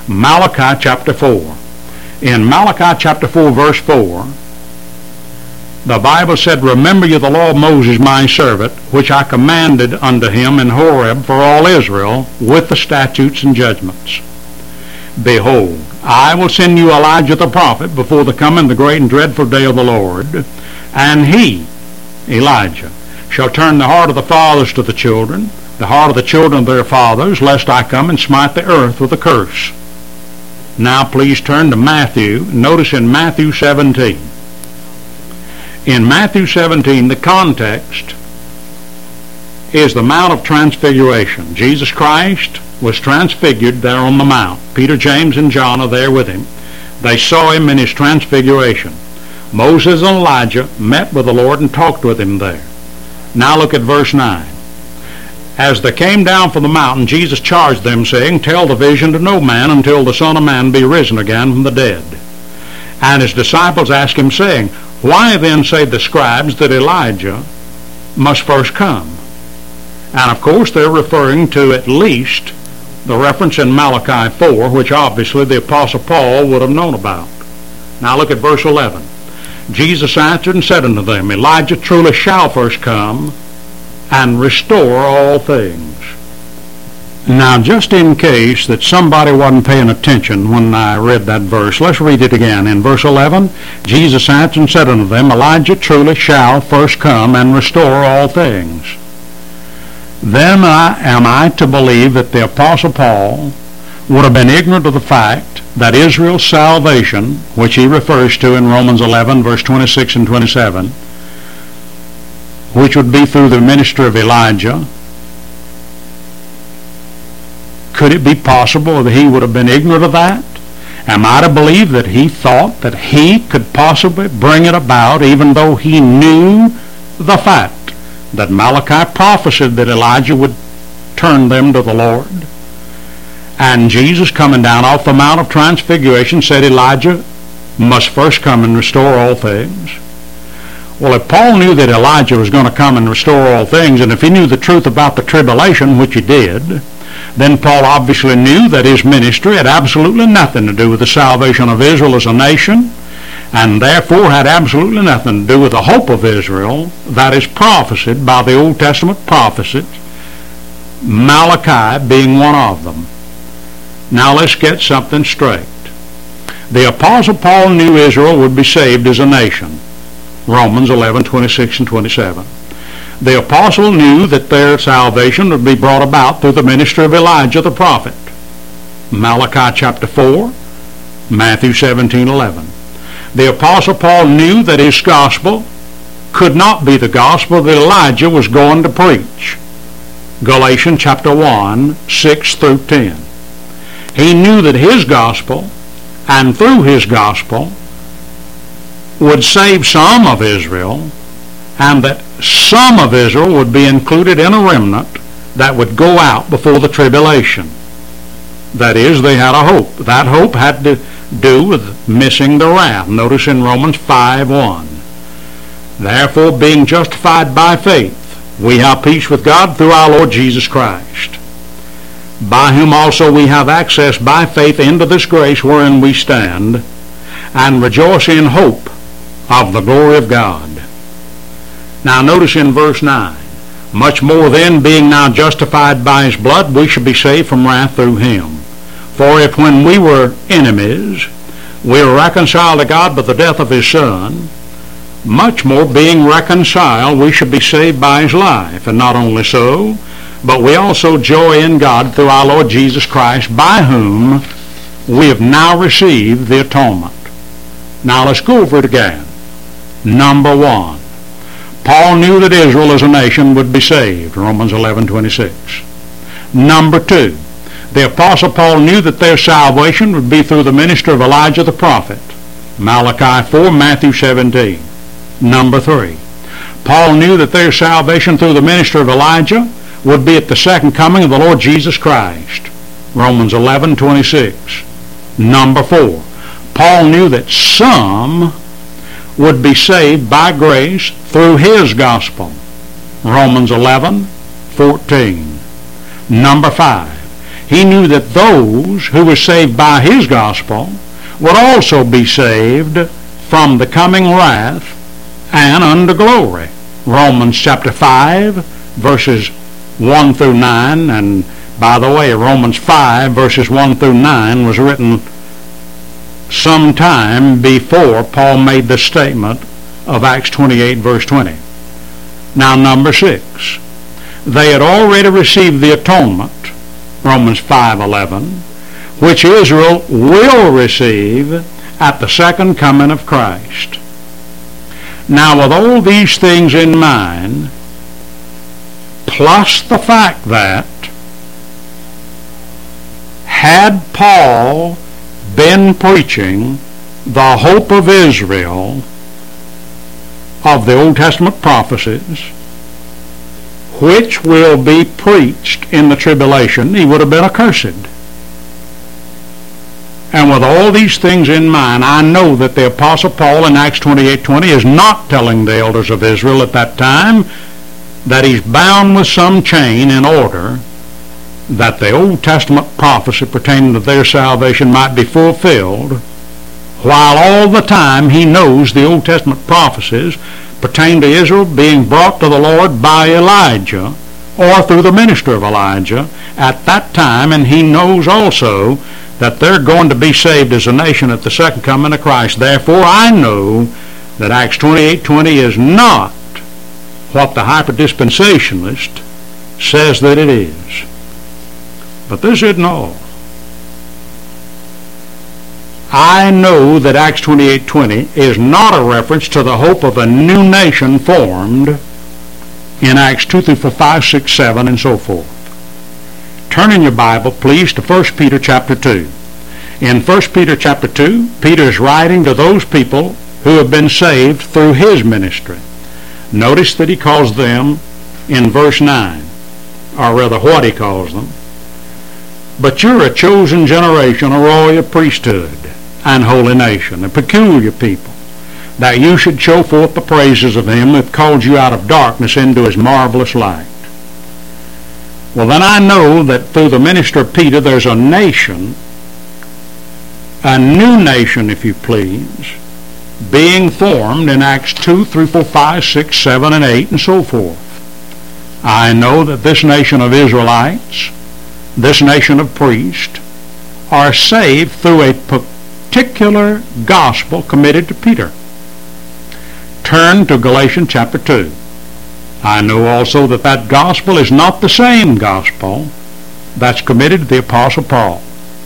Malachi chapter four. In Malachi chapter four, verse four, the Bible said, "Remember you the law of Moses my servant, which I commanded unto him in Horeb for all Israel, with the statutes and judgments. Behold, I will send you Elijah the prophet before the coming the great and dreadful day of the Lord. And he," Elijah, "shall turn the heart of the fathers to the children, the heart of the children of their fathers, lest I come and smite the earth with a curse." Now please turn to Matthew. Notice in Matthew seventeen. In Matthew seventeen, the context is the Mount of Transfiguration. Jesus Christ was transfigured there on the Mount. Peter, James, and John are there with him. They saw him in his transfiguration. Moses and Elijah met with the Lord and talked with him there. Now look at verse nine. "As they came down from the mountain, Jesus charged them, saying, Tell the vision to no man until the Son of Man be risen again from the dead. And his disciples asked him, saying, Why then say the scribes that Elijah must first come?" And of course they're referring to at least the reference in Malachi four, which obviously the Apostle Paul would have known about. Now look at verse eleven. "Jesus answered and said unto them, Elijah truly shall first come and restore all things." Now, just in case that somebody wasn't paying attention when I read that verse, let's read it again. In verse eleven, "Jesus answered and said unto them, Elijah truly shall first come and restore all things." Then I, am I to believe that the Apostle Paul would have been ignorant of the fact that Israel's salvation, which he refers to in Romans eleven, verse twenty-six and twenty-seven, which would be through the ministry of Elijah, could it be possible that he would have been ignorant of that? Am I to believe that he thought that he could possibly bring it about, even though he knew the fact that Malachi prophesied that Elijah would turn them to the Lord? And Jesus, coming down off the Mount of Transfiguration, said Elijah must first come and restore all things. Well, if Paul knew that Elijah was going to come and restore all things, and if he knew the truth about the tribulation, which he did, then Paul obviously knew that his ministry had absolutely nothing to do with the salvation of Israel as a nation, and therefore had absolutely nothing to do with the hope of Israel that is prophesied by the Old Testament prophets, Malachi being one of them. Now let's get something straight. The Apostle Paul knew Israel would be saved as a nation. Romans eleven, twenty-six and twenty-seven. The apostle knew that their salvation would be brought about through the ministry of Elijah the prophet. Malachi chapter four, Matthew seventeen, eleven. The apostle Paul knew that his gospel could not be the gospel that Elijah was going to preach. Galatians chapter one, six through ten. He knew that his gospel, and through his gospel, would save some of Israel, and that some of Israel would be included in a remnant that would go out before the tribulation. That is, they had a hope. That hope had to do with missing the wrath. Notice in Romans five, one. "Therefore, being justified by faith, we have peace with God through our Lord Jesus Christ, by whom also we have access by faith into this grace wherein we stand, and rejoice in hope of the glory of God." Now notice in verse nine, "Much more then, being now justified by his blood, we shall be saved from wrath through him. For if when we were enemies, we were reconciled to God by the death of his Son, much more being reconciled, we shall be saved by his life. And not only so, but we also joy in God through our Lord Jesus Christ, by whom we have now received the atonement." Now let's go over it again. Number one, Paul knew that Israel as a nation would be saved, Romans eleven, twenty-six. Number two, the Apostle Paul knew that their salvation would be through the ministry of Elijah the prophet, Malachi four, Matthew seventeen. Number three, Paul knew that their salvation through the ministry of Elijah would be at the second coming of the Lord Jesus Christ, Romans eleven, twenty-six. Number four, Paul knew that some would be saved by grace through his gospel, Romans eleven, fourteen. Number five, He knew that those who were saved by his gospel would also be saved from the coming wrath and unto glory. Romans chapter five, verses one through nine, and by the way, Romans five, verses one through nine was written sometime before Paul made the statement of Acts twenty-eight, verse twenty. Now, number six. They had already received the atonement, Romans five eleven, which Israel will receive at the second coming of Christ. Now, with all these things in mind, plus the fact that had Paul been preaching the hope of Israel of the Old Testament prophecies, which will be preached in the tribulation, he would have been accursed. And with all these things in mind, I know that the Apostle Paul in Acts twenty-eight twenty is not telling the elders of Israel at that time that he's bound with some chain in order that the Old Testament prophecy pertaining to their salvation might be fulfilled, while all the time he knows the Old Testament prophecies pertain to Israel being brought to the Lord by Elijah or through the ministry of Elijah at that time, and he knows also that they're going to be saved as a nation at the second coming of Christ. Therefore, I know that Acts twenty-eight twenty is not what the hyperdispensationalist says that it is. But this isn't all. I know that Acts twenty-eight twenty is not a reference to the hope of a new nation formed in Acts two through five, six, seven, and so forth. Turn in your Bible, please, to First Peter chapter two. In First Peter chapter two, Peter is writing to those people who have been saved through his ministry. Notice that he calls them in verse nine, or rather what he calls them. But you're a chosen generation, a royal priesthood, and holy nation, a peculiar people, that you should show forth the praises of him who hath called you out of darkness into his marvelous light. Well, then I know that through the ministry of Peter there's a nation, a new nation, if you please, being formed in Acts two, three, four, five, six, seven, and eight, and so forth. I know that this nation of Israelites, this nation of priests, are saved through a particular gospel committed to Peter. Turn to Galatians chapter two. I know also that that gospel is not the same gospel that's committed to the Apostle Paul.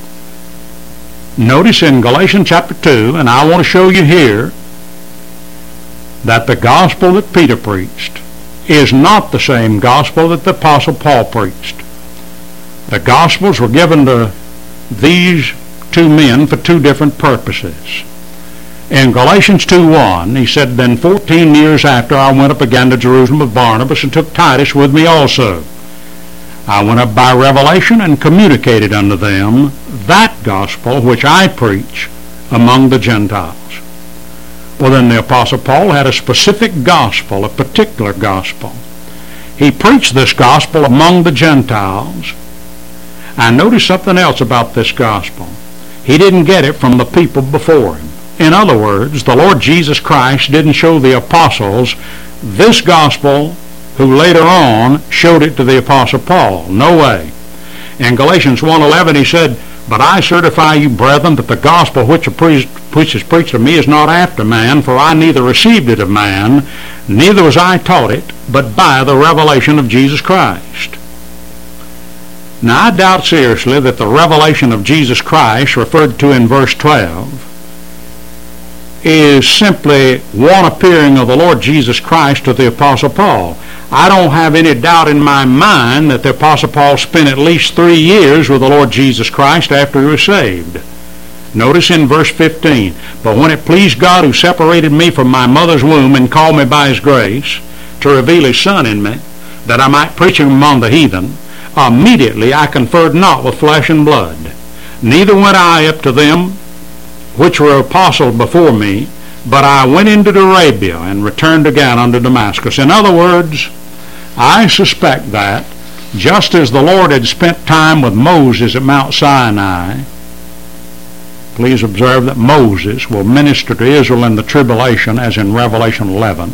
Notice in Galatians chapter two, and I want to show you here, that the gospel that Peter preached is not the same gospel that the Apostle Paul preached. The gospels were given to these two men for two different purposes. In Galatians two one, he said, Then fourteen years after I went up again to Jerusalem with Barnabas, and took Titus with me also. I went up by revelation and communicated unto them that gospel which I preach among the Gentiles. Well, then the Apostle Paul had a specific gospel, a particular gospel. He preached this gospel among the Gentiles. And notice something else about this gospel. He didn't get it from the people before him. In other words, the Lord Jesus Christ didn't show the apostles this gospel who later on showed it to the Apostle Paul. No way. In Galatians one eleven he said, But I certify you, brethren, that the gospel which, which is preached of me is not after man, for I neither received it of man, neither was I taught it, but by the revelation of Jesus Christ. Now I doubt seriously that the revelation of Jesus Christ referred to in verse twelve is simply one appearing of the Lord Jesus Christ to the Apostle Paul. I don't have any doubt in my mind that the Apostle Paul spent at least three years with the Lord Jesus Christ after he was saved. Notice in verse fifteen, But when it pleased God who separated me from my mother's womb and called me by his grace to reveal his Son in me, that I might preach him among the heathen, immediately I conferred not with flesh and blood, neither went I up to them which were apostles before me, but I went into Arabia and returned again unto Damascus. In other words, I suspect that just as the Lord had spent time with Moses at Mount Sinai, please observe that Moses will minister to Israel in the tribulation, as in Revelation eleven.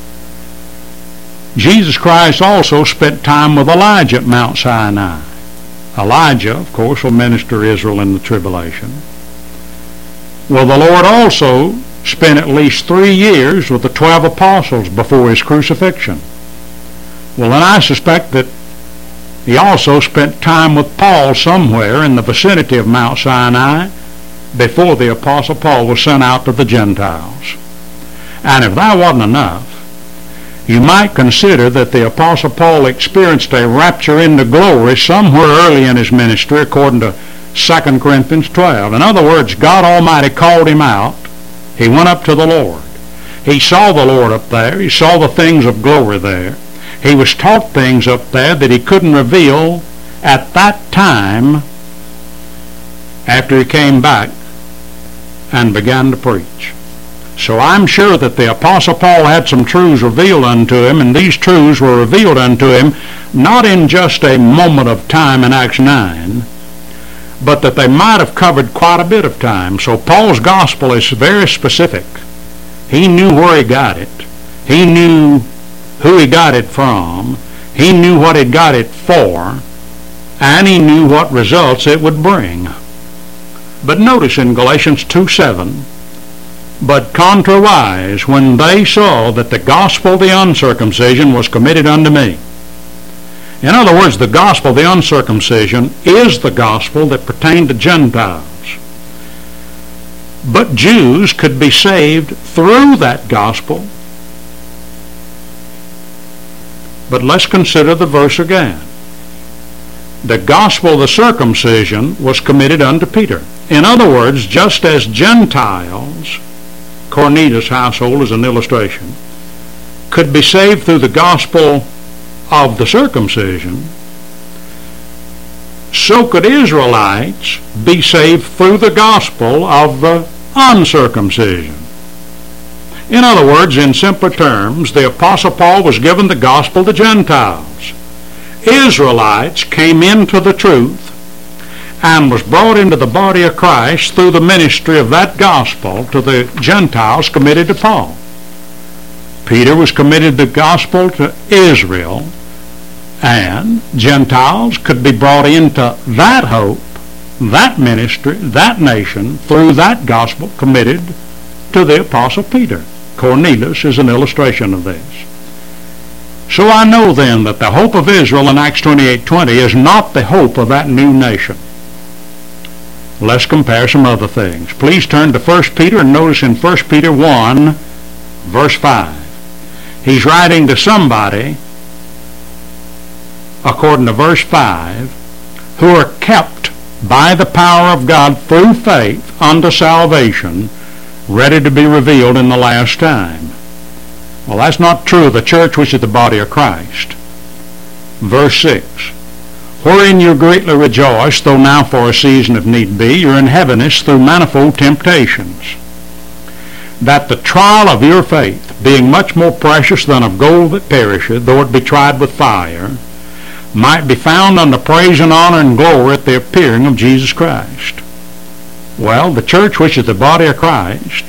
Jesus Christ also spent time with Elijah at Mount Sinai. Elijah, of course, will minister to Israel in the tribulation. Well, the Lord also spent at least three years with the twelve apostles before his crucifixion. Well, then I suspect that he also spent time with Paul somewhere in the vicinity of Mount Sinai before the Apostle Paul was sent out to the Gentiles. And if that wasn't enough, you might consider that the Apostle Paul experienced a rapture into glory somewhere early in his ministry, according to Second Corinthians twelve. In other words, God Almighty called him out. He went up to the Lord. He saw the Lord up there. He saw the things of glory there. He was taught things up there that he couldn't reveal at that time after he came back and began to preach. So I'm sure that the Apostle Paul had some truths revealed unto him, and these truths were revealed unto him not in just a moment of time in Acts nine, but that they might have covered quite a bit of time. So Paul's gospel is very specific. He knew where he got it. He knew who he got it from. He knew what he got it for, and he knew what results it would bring. But notice in Galatians two seven, but contrariwise, when they saw that the gospel of the uncircumcision was committed unto me. In other words, the gospel of the uncircumcision is the gospel that pertained to Gentiles. But Jews could be saved through that gospel. But let's consider the verse again. The gospel of the circumcision was committed unto Peter. In other words, just as Gentiles, Cornelius' household is an illustration, could be saved through the gospel of the circumcision, so could Israelites be saved through the gospel of the uncircumcision. In other words, in simpler terms, the Apostle Paul was given the gospel to Gentiles. Israelites came into the truth and was brought into the body of Christ through the ministry of that gospel to the Gentiles committed to Paul. Peter was committed the gospel to Israel, and Gentiles could be brought into that hope, that ministry, that nation, through that gospel committed to the Apostle Peter. Cornelius is an illustration of this. So I know then that the hope of Israel in Acts twenty-eight twenty is not the hope of that new nation. Let's compare some other things. Please turn to First Peter and notice in First Peter one, verse five. He's writing to somebody, according to verse five, who are kept by the power of God through faith unto salvation, ready to be revealed in the last time. Well, that's not true of the church, which is the body of Christ. Verse six, wherein you greatly rejoice, though now for a season if need be, you're in heaviness through manifold temptations, that the trial of your faith, being much more precious than of gold that perisheth, though it be tried with fire, might be found unto praise and honor and glory at the appearing of Jesus Christ. Well, the church, which is the body of Christ,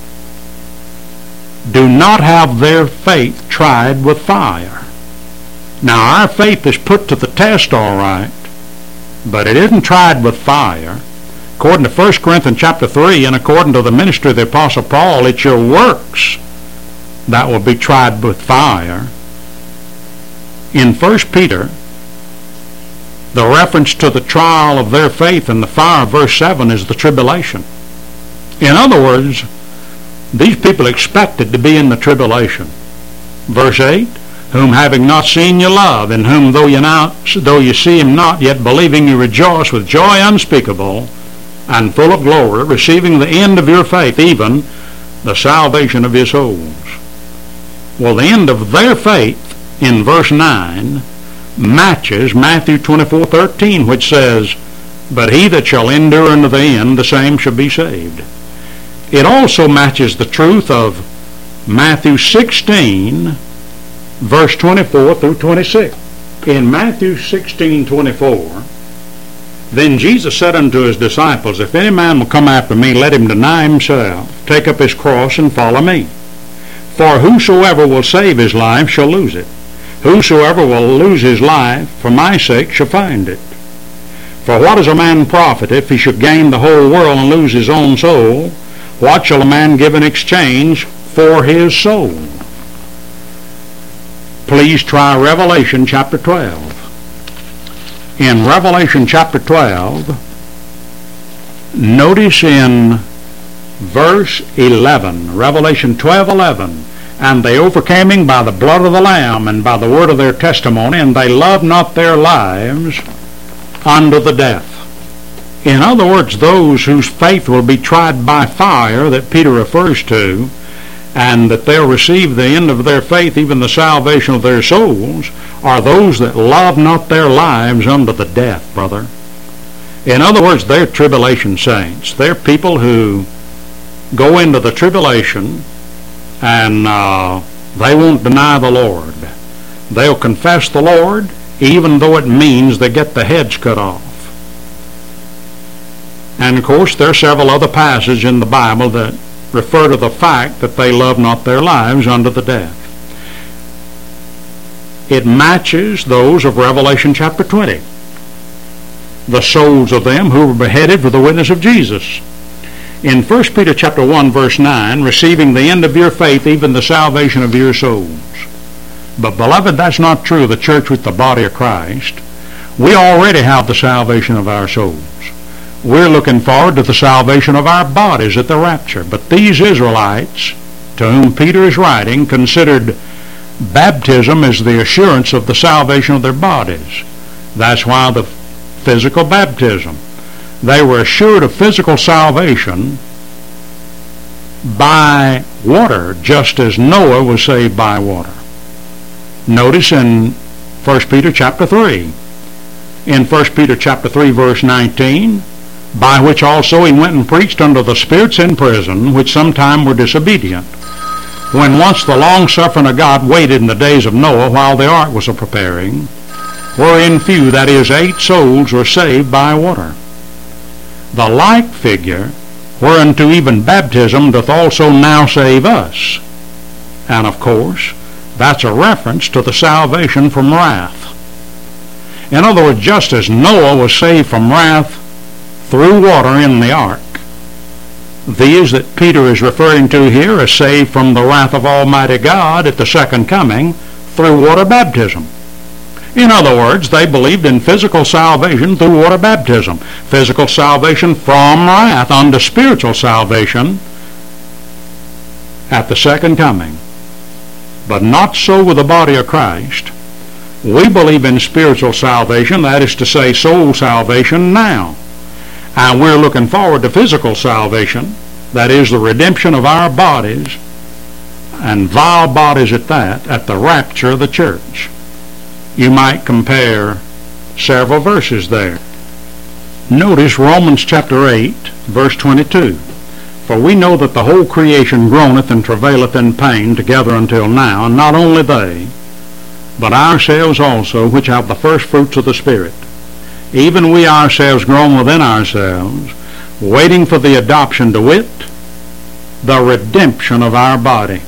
do not have their faith tried with fire. Now, our faith is put to the test, all right, but it isn't tried with fire. According to First Corinthians chapter three, and according to the ministry of the Apostle Paul, it's your works that will be tried with fire. In First Peter, the reference to the trial of their faith in the fire, verse seven, is the tribulation. In other words, these people expected to be in the tribulation. Verse eight, whom having not seen you love, in whom though you, not, though you see him not, yet believing you rejoice with joy unspeakable and full of glory, receiving the end of your faith, even the salvation of your souls. Well, the end of their faith in verse nine matches Matthew twenty-four thirteen, which says, but he that shall endure unto the end, the same shall be saved. It also matches the truth of Matthew sixteen, verse twenty-four through twenty-six. In Matthew sixteen twenty-four, then Jesus said unto his disciples, If any man will come after me, let him deny himself, take up his cross, and follow me. For whosoever will save his life shall lose it. Whosoever will lose his life for my sake shall find it. For what is a man profit if he should gain the whole world and lose his own soul? What shall a man give in exchange for his soul? Please try Revelation chapter twelve. In Revelation chapter twelve, notice in verse eleven, Revelation twelve eleven, and they overcame him by the blood of the Lamb and by the word of their testimony, and they loved not their lives unto the death. In other words, those whose faith will be tried by fire that Peter refers to, and that they'll receive the end of their faith, even the salvation of their souls, are those that love not their lives unto the death, brother. In other words, they're tribulation saints. They're people who go into the tribulation and uh, they won't deny the Lord. They'll confess the Lord, even though it means they get the heads cut off. And of course, there are several other passages in the Bible that refer to the fact that they love not their lives unto the death. It matches those of Revelation chapter twenty, the souls of them who were beheaded for the witness of Jesus. In First Peter chapter one verse nine, receiving the end of your faith, even the salvation of your souls. But beloved, that's not true of the church with the body of Christ. We already have the salvation of our souls. We're looking forward to the salvation of our bodies at the rapture. But these Israelites, to whom Peter is writing, considered baptism as the assurance of the salvation of their bodies. That's why the physical baptism. They were assured of physical salvation by water, just as Noah was saved by water. Notice in First Peter chapter three. In First Peter chapter three verse nineteen, by which also he went and preached unto the spirits in prison, which sometime were disobedient, when once the long-suffering of God waited in the days of Noah while the ark was a-preparing, wherein few, that is, eight souls, were saved by water. The like figure, whereunto even baptism doth also now save us. And of course, that's a reference to the salvation from wrath. In other words, just as Noah was saved from wrath through water in the ark, these that Peter is referring to here are saved from the wrath of Almighty God at the second coming through water baptism. In other words, they believed in physical salvation through water baptism. Physical salvation from wrath unto spiritual salvation at the second coming. But not so with the body of Christ. We believe in spiritual salvation, that is to say, soul salvation now. And we're looking forward to physical salvation, that is the redemption of our bodies, and vile bodies at that, at the rapture of the church. You might compare several verses there. Notice Romans chapter eight, verse twenty-two. For we know that the whole creation groaneth and travaileth in pain together until now, and not only they, but ourselves also, which have the first fruits of the Spirit. Even we ourselves groan within ourselves, waiting for the adoption, to wit, the redemption of our body.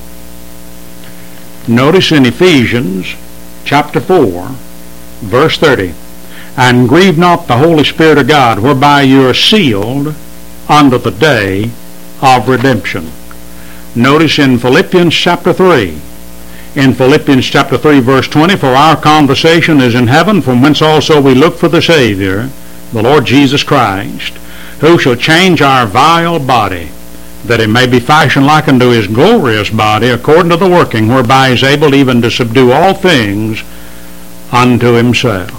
Notice in Ephesians chapter four, verse thirty, and grieve not the Holy Spirit of God, whereby you are sealed unto the day of redemption. Notice in Philippians chapter three, in Philippians chapter three, verse twenty, for our conversation is in heaven, from whence also we look for the Savior, the Lord Jesus Christ, who shall change our vile body, that it may be fashioned like unto his glorious body, according to the working whereby he is able even to subdue all things unto himself.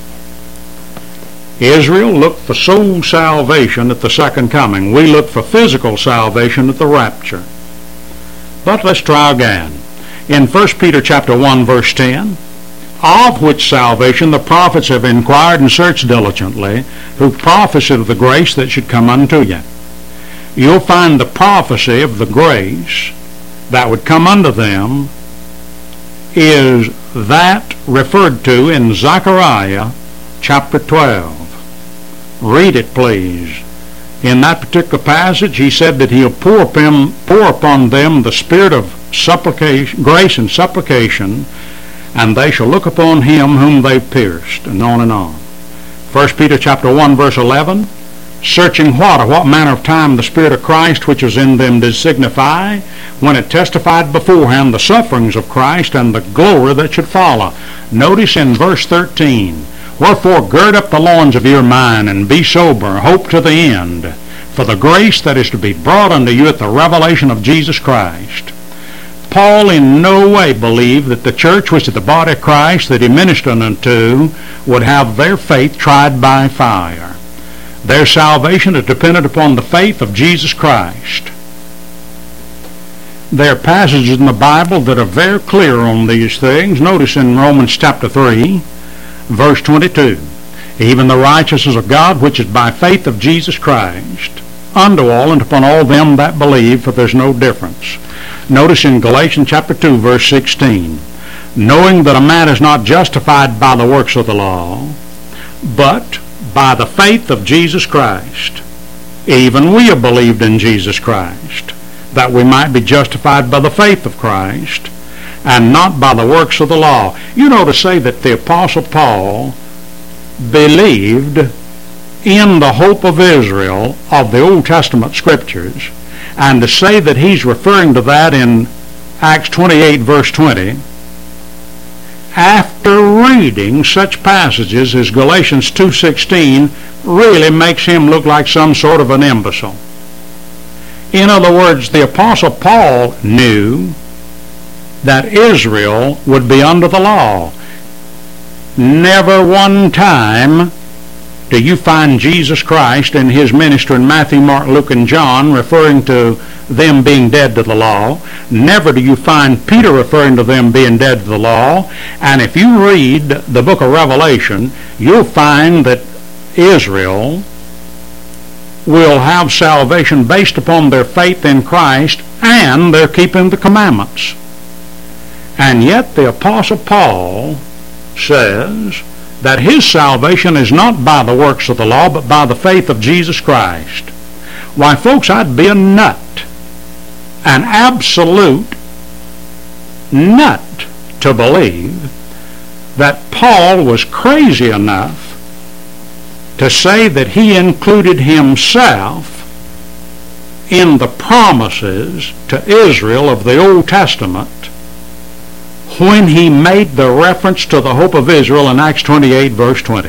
Israel looked for soul salvation at the second coming. We look for physical salvation at the rapture. But let's try again. In First Peter chapter one, verse ten, of which salvation the prophets have inquired and searched diligently, who prophesied of the grace that should come unto you. You'll find the prophecy of the grace that would come unto them is that referred to in Zechariah chapter twelve. Read it, please. In that particular passage, he said that he'll pour upon, pour upon them the spirit of supplication, grace and supplication, and they shall look upon him whom they've pierced, and on and on. First Peter chapter one, verse eleven, searching what or what manner of time the Spirit of Christ which was in them did signify, when it testified beforehand the sufferings of Christ and the glory that should follow. Notice in verse thirteen, wherefore gird up the loins of your mind, and be sober, hope to the end, for the grace that is to be brought unto you at the revelation of Jesus Christ. Paul in no way believed that the church which is the body of Christ that he ministered unto would have their faith tried by fire. Their salvation is dependent upon the faith of Jesus Christ. There are passages in the Bible that are very clear on these things. Notice in Romans chapter three, verse twenty-two, even the righteousness of God which is by faith of Jesus Christ, unto all and upon all them that believe, for there's no difference. Notice in Galatians chapter two, verse sixteen, knowing that a man is not justified by the works of the law, but by the faith of Jesus Christ. Even we have believed in Jesus Christ, that we might be justified by the faith of Christ, and not by the works of the law. You know, to say that the Apostle Paul believed in the hope of Israel of the Old Testament Scriptures, and to say that he's referring to that in Acts twenty-eight, verse twenty, after reading such passages as Galatians two sixteen, really makes him look like some sort of an imbecile. In other words, the Apostle Paul knew that Israel would be under the law. Never one time do you find Jesus Christ in his ministry in Matthew, Mark, Luke, and John referring to them being dead to the law. Never do you find Peter referring to them being dead to the law. And if you read the book of Revelation, you'll find that Israel will have salvation based upon their faith in Christ and their keeping the commandments. And yet the Apostle Paul says that his salvation is not by the works of the law, but by the faith of Jesus Christ. Why, folks, I'd be a nut, an absolute nut, to believe that Paul was crazy enough to say that he included himself in the promises to Israel of the Old Testament when he made the reference to the hope of Israel in Acts twenty-eight, verse twenty.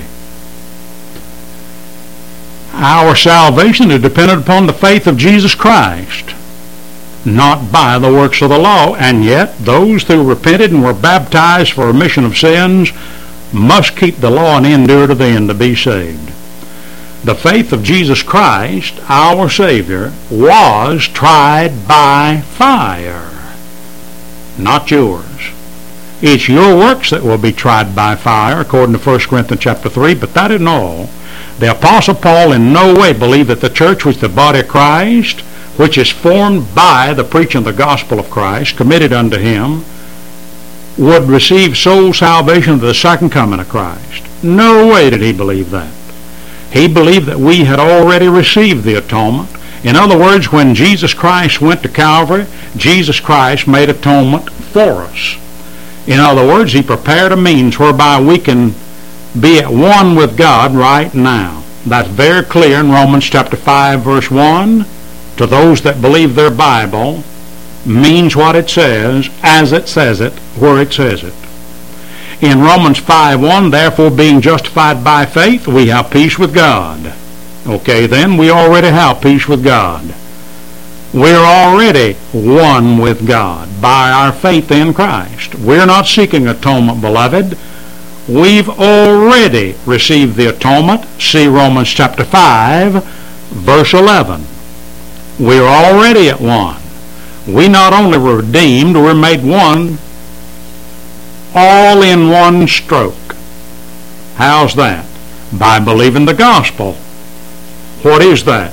Our salvation is dependent upon the faith of Jesus Christ, not by the works of the law, and yet those who repented and were baptized for remission of sins must keep the law and endure to the end to be saved. The faith of Jesus Christ, our Savior, was tried by fire, not yours. It's your works that will be tried by fire, according to First Corinthians chapter three, but that isn't all. The Apostle Paul in no way believed that the church was the body of Christ, which is formed by the preaching of the gospel of Christ, committed unto him, would receive soul salvation at the second coming of Christ. No way did he believe that. He believed that we had already received the atonement. In other words, when Jesus Christ went to Calvary, Jesus Christ made atonement for us. In other words, he prepared a means whereby we can be at one with God right now. That's very clear in Romans chapter five, verse one. To those that believe their Bible means what it says, as it says it, where it says it. In Romans five one, therefore being justified by faith, we have peace with God. Okay, then, we already have peace with God. We're already one with God by our faith in Christ. We're not seeking atonement, beloved. We've already received the atonement. See Romans chapter five, verse eleven. We're already at one. We not only were redeemed, we're made one, all in one stroke. How's that? By believing the gospel. What is that?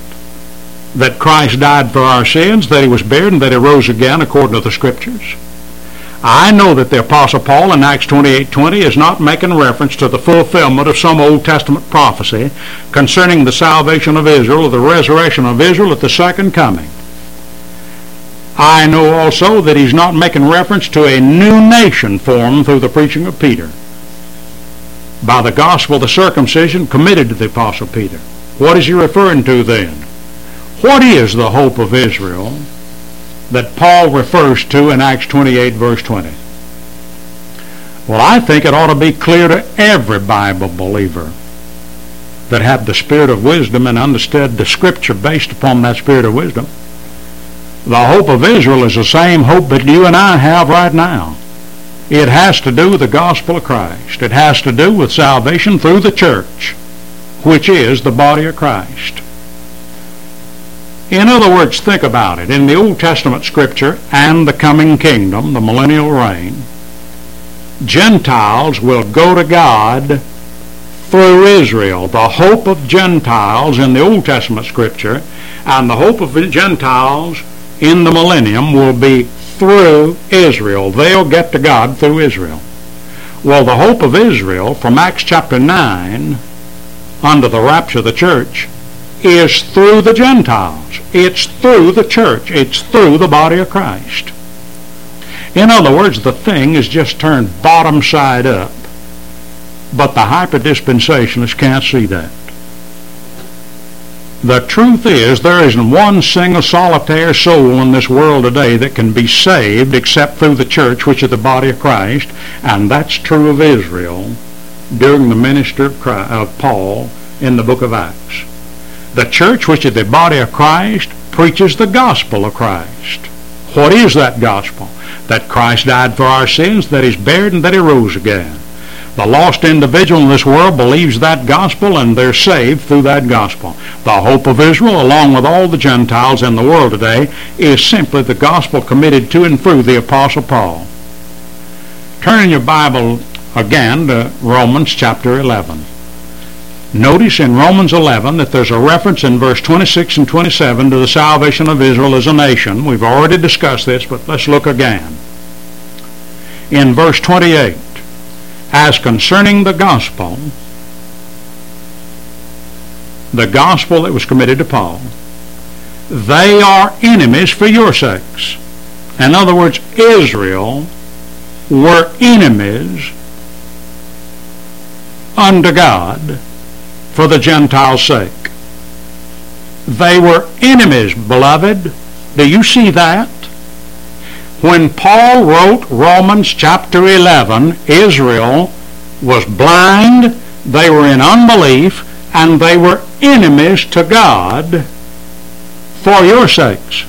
That Christ died for our sins, that he was buried, and that he rose again according to the Scriptures. I know that the Apostle Paul in Acts twenty-eight twenty is not making reference to the fulfillment of some Old Testament prophecy concerning the salvation of Israel or the resurrection of Israel at the second coming. I know also that he's not making reference to a new nation formed through the preaching of Peter by the gospel of the circumcision committed to the Apostle Peter. What is he referring to then? What is the hope of Israel that Paul refers to in Acts twenty-eight verse twenty? Well, I think it ought to be clear to every Bible believer that had the spirit of wisdom and understood the Scripture based upon that spirit of wisdom. The hope of Israel is the same hope that you and I have right now. It has to do with the gospel of Christ. It has to do with salvation through the church, which is the body of Christ. In other words, think about it. In the Old Testament Scripture and the coming kingdom, the millennial reign, Gentiles will go to God through Israel. The hope of Gentiles in the Old Testament Scripture and the hope of Gentiles in the millennium will be through Israel. They'll get to God through Israel. Well, the hope of Israel from Acts chapter nine under the rapture of the church is through the Gentiles. It's through the church. It's through the body of Christ. In other words, the thing is just turned bottom side up, but the hyper-dispensationalists can't see that. The truth is, there isn't one single solitary soul in this world today that can be saved except through the church, which is the body of Christ, and that's true of Israel during the ministry of, Christ, of Paul in the book of Acts. The church, which is the body of Christ, preaches the gospel of Christ. What is that gospel? That Christ died for our sins, that he's buried, and that he rose again. The lost individual in this world believes that gospel, and they're saved through that gospel. The hope of Israel, along with all the Gentiles in the world today, is simply the gospel committed to and through the Apostle Paul. Turn in your Bible again to Romans chapter eleven. Notice in Romans eleven that there's a reference in verse twenty-six and twenty-seven to the salvation of Israel as a nation. We've already discussed this, but let's look again. In verse twenty-eight, as concerning the gospel, the gospel that was committed to Paul, they are enemies for your sakes. In other words, Israel were enemies unto God for the Gentiles' sake. They were enemies, beloved. Do you see that? When Paul wrote Romans chapter eleven, Israel was blind, they were in unbelief, and they were enemies to God for your sakes.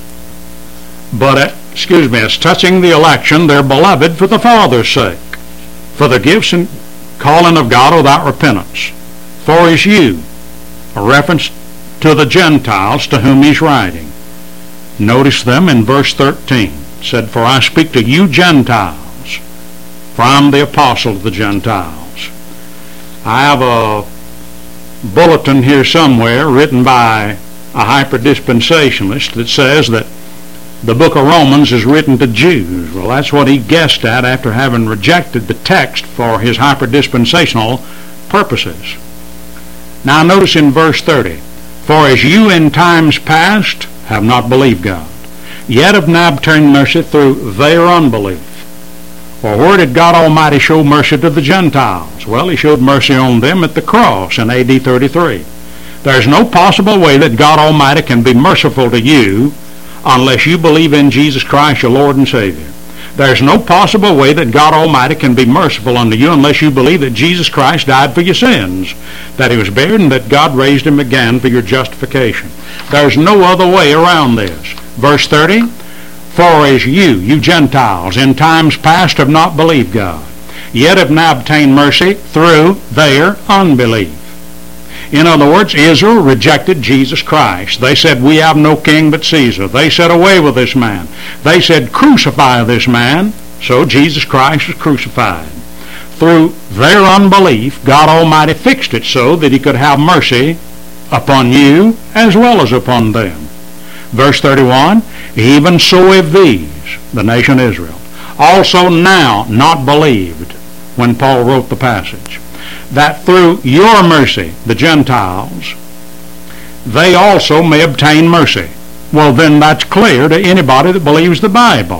But, uh, excuse me, as touching the election, they're beloved for the Father's sake, for the gifts and calling of God without repentance. For is you, a reference to the Gentiles to whom he's writing. Notice them in verse thirteen. It said, for I speak to you Gentiles, for I'm the apostle of the Gentiles. I have a bulletin here somewhere written by a hyper-dispensationalist that says that the book of Romans is written to Jews. Well, that's what he guessed at after having rejected the text for his hyper-dispensational purposes. Now notice in verse thirty, for as you in times past have not believed God, yet have now obtained mercy through their unbelief. For where did God Almighty show mercy to the Gentiles? Well, he showed mercy on them at the cross in A D thirty-three. There's no possible way that God Almighty can be merciful to you unless you believe in Jesus Christ, your Lord and Savior. There's no possible way that God Almighty can be merciful unto you unless you believe that Jesus Christ died for your sins, that he was buried, and that God raised him again for your justification. There's no other way around this. Verse thirty, for as you, you Gentiles, in times past have not believed God, yet have now obtained mercy through their unbelief. In other words, Israel rejected Jesus Christ. They said, we have no king but Caesar. They said, away with this man. They said, crucify this man. So Jesus Christ was crucified. Through their unbelief, God Almighty fixed it so that he could have mercy upon you as well as upon them. Verse thirty-one, even so have these, the nation Israel, also now not believed when Paul wrote the passage, that through your mercy, the Gentiles, they also may obtain mercy. Well, then that's clear to anybody that believes the Bible.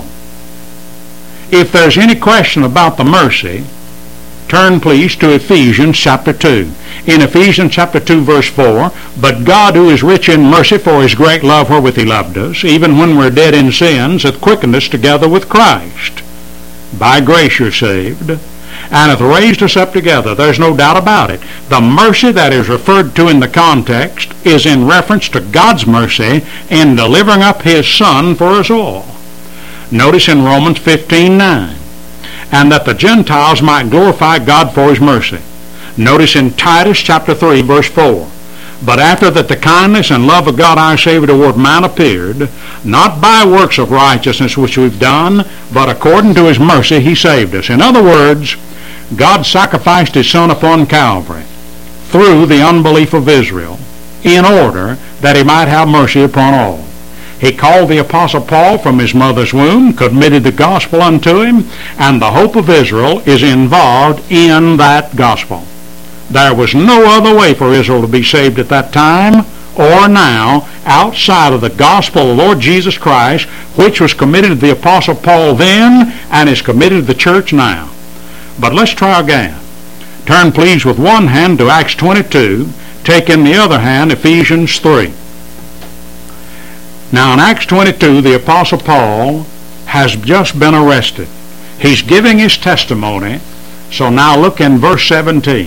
If there's any question about the mercy, turn please to Ephesians chapter two. In Ephesians chapter two verse four, but God, who is rich in mercy for his great love wherewith he loved us, even when we're dead in sins, hath quickened us together with Christ. By grace you're saved, and hath raised us up together. There's no doubt about it. The mercy that is referred to in the context is in reference to God's mercy in delivering up his Son for us all. Notice in Romans fifteen nine, and that the Gentiles might glorify God for his mercy. Notice in Titus chapter three verse four, but after that the kindness and love of God our Savior toward man appeared, not by works of righteousness which we've done, but according to his mercy he saved us. In other words, God sacrificed his Son upon Calvary through the unbelief of Israel in order that he might have mercy upon all. He called the Apostle Paul from his mother's womb, committed the gospel unto him, and the hope of Israel is involved in that gospel. There was no other way for Israel to be saved at that time or now outside of the gospel of the Lord Jesus Christ, which was committed to the Apostle Paul then and is committed to the church now. But let's try again. Turn please with one hand to Acts twenty-two, take in the other hand Ephesians three. Now in Acts twenty-two, the Apostle Paul has just been arrested. He's giving his testimony, so now look in verse seventeen.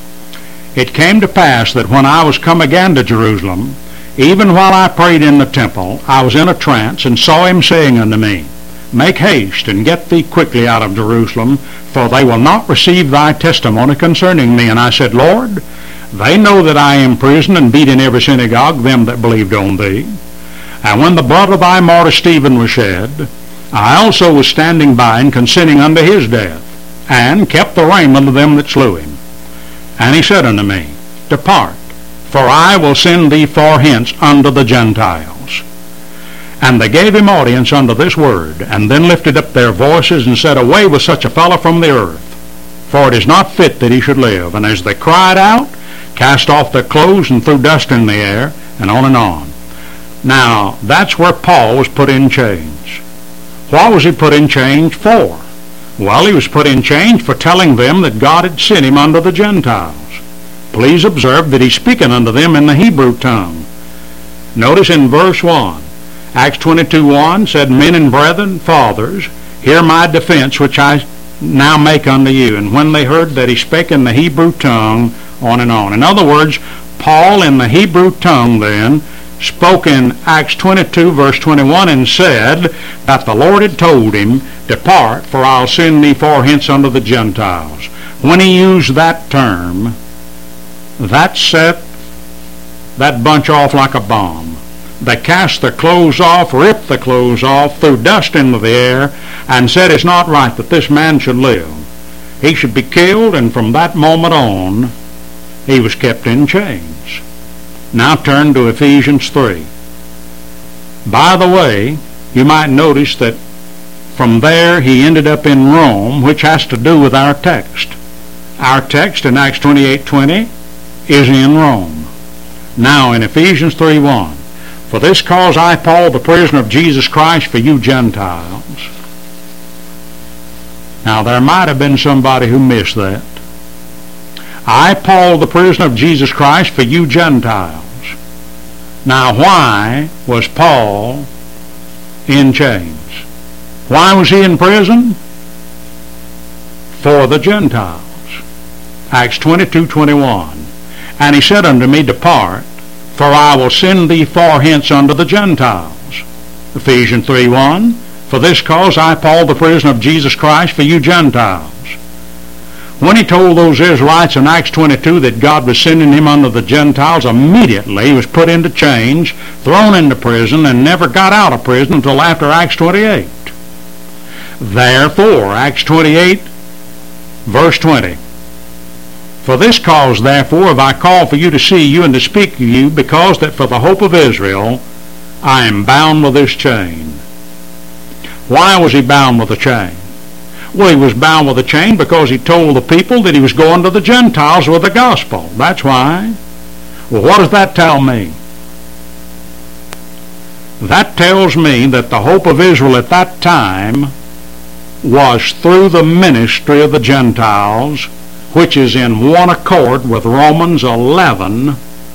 It came to pass that when I was come again to Jerusalem, even while I prayed in the temple, I was in a trance, and saw him saying unto me, Make haste, and get thee quickly out of Jerusalem, for they will not receive thy testimony concerning me. And I said, Lord, they know that I am in prison, and beat in every synagogue them that believed on thee. And when the blood of thy martyr Stephen was shed, I also was standing by and consenting unto his death, and kept the raiment of them that slew him. And he said unto me, Depart, for I will send thee far hence unto the Gentiles. And they gave him audience unto this word, and then lifted up their voices, and said, Away with such a fellow from the earth, for it is not fit that he should live. And as they cried out, cast off their clothes, and threw dust in the air, and on and on. Now, that's where Paul was put in chains. What was he put in chains for? Well, he was put in chains for telling them that God had sent him unto the Gentiles. Please observe that he's speaking unto them in the Hebrew tongue. Notice in verse one, Acts twenty-two one said, Men and brethren, fathers, hear my defense which I now make unto you. And when they heard that he spake in the Hebrew tongue, on and on. In other words, Paul in the Hebrew tongue then spoke in Acts twenty-two verse twenty-one and said that the Lord had told him, Depart, for I'll send thee far hence unto the Gentiles. When he used that term, that set that bunch off like a bomb. They cast their clothes off, ripped the clothes off, threw dust into the air, and said it's not right that this man should live. He should be killed, and from that moment on, he was kept in chains. Now turn to Ephesians three. By the way, you might notice that from there he ended up in Rome, which has to do with our text. Our text in Acts twenty-eight twenty is in Rome. Now in Ephesians three one, For this cause I, Paul, the prisoner of Jesus Christ, for you Gentiles. Now there might have been somebody who missed that. I, Paul, the prisoner of Jesus Christ, for you Gentiles. Now why was Paul in chains? Why was he in prison? For the Gentiles. Acts twenty-two twenty-one. And he said unto me, Depart, for I will send thee far hence unto the Gentiles. Ephesians three one. For this cause I, Paul, the prisoner of Jesus Christ, for you Gentiles. When he told those Israelites in Acts twenty-two that God was sending him unto the Gentiles, immediately he was put into chains, thrown into prison, and never got out of prison until after Acts twenty-eight. Therefore, Acts twenty-eight, verse twenty. For this cause, therefore, have I called for you to see you and to speak to you, because that for the hope of Israel I am bound with this chain. Why was he bound with a chain? Well, he was bound with a chain because he told the people that he was going to the Gentiles with the gospel. That's why. Well, what does that tell me? That tells me that the hope of Israel at that time was through the ministry of the Gentiles, which is in one accord with Romans eleven,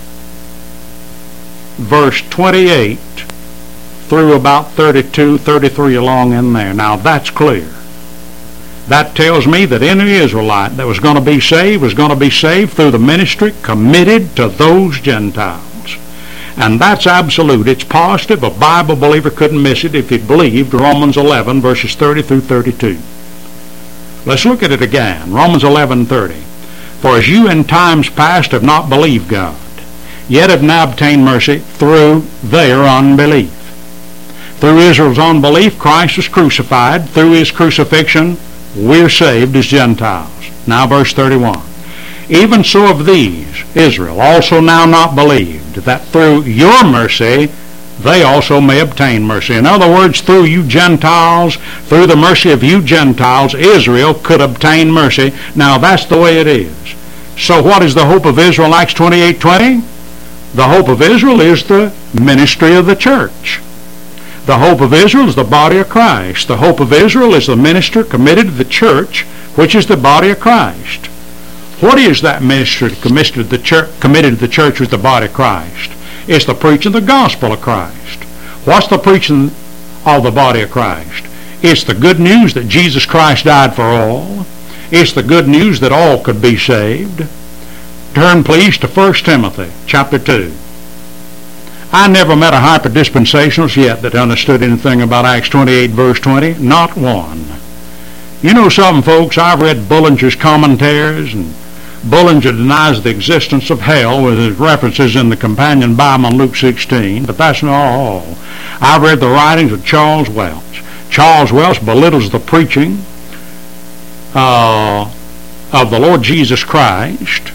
verse twenty-eight, through about thirty-two, thirty-three along in there. Now that's clear. That tells me that any Israelite that was going to be saved was going to be saved through the ministry committed to those Gentiles. And that's absolute. It's positive. A Bible believer couldn't miss it if he believed Romans eleven, verses thirty through thirty-two. Let's look at it again. Romans eleven, thirty. For as you in times past have not believed God, yet have now obtained mercy through their unbelief. Through Israel's unbelief, Christ was crucified. Through his crucifixion, we're saved as Gentiles. Now verse thirty-one. Even so of these, Israel also now not believed, that through your mercy they also may obtain mercy. In other words, through you Gentiles, through the mercy of you Gentiles, Israel could obtain mercy. Now that's the way it is. So what is the hope of Israel, Acts twenty-eight twenty? The hope of Israel is the ministry of the church. The hope of Israel is the body of Christ. The hope of Israel is the minister committed to the church, which is the body of Christ. What is that ministry committed to the church, committed to the church with the body of Christ? It's the preaching of the gospel of Christ. What's the preaching of the body of Christ? It's the good news that Jesus Christ died for all. It's the good news that all could be saved. Turn please to First Timothy chapter two. I never met a hyper-dispensationalist yet that understood anything about Acts twenty-eight verse twenty. Not one. You know something, folks? I've read Bullinger's commentaries, and Bullinger denies the existence of hell with his references in the companion Bible in Luke sixteen, but that's not all. I've read the writings of Charles Welch. Charles Welch belittles the preaching uh, of the Lord Jesus Christ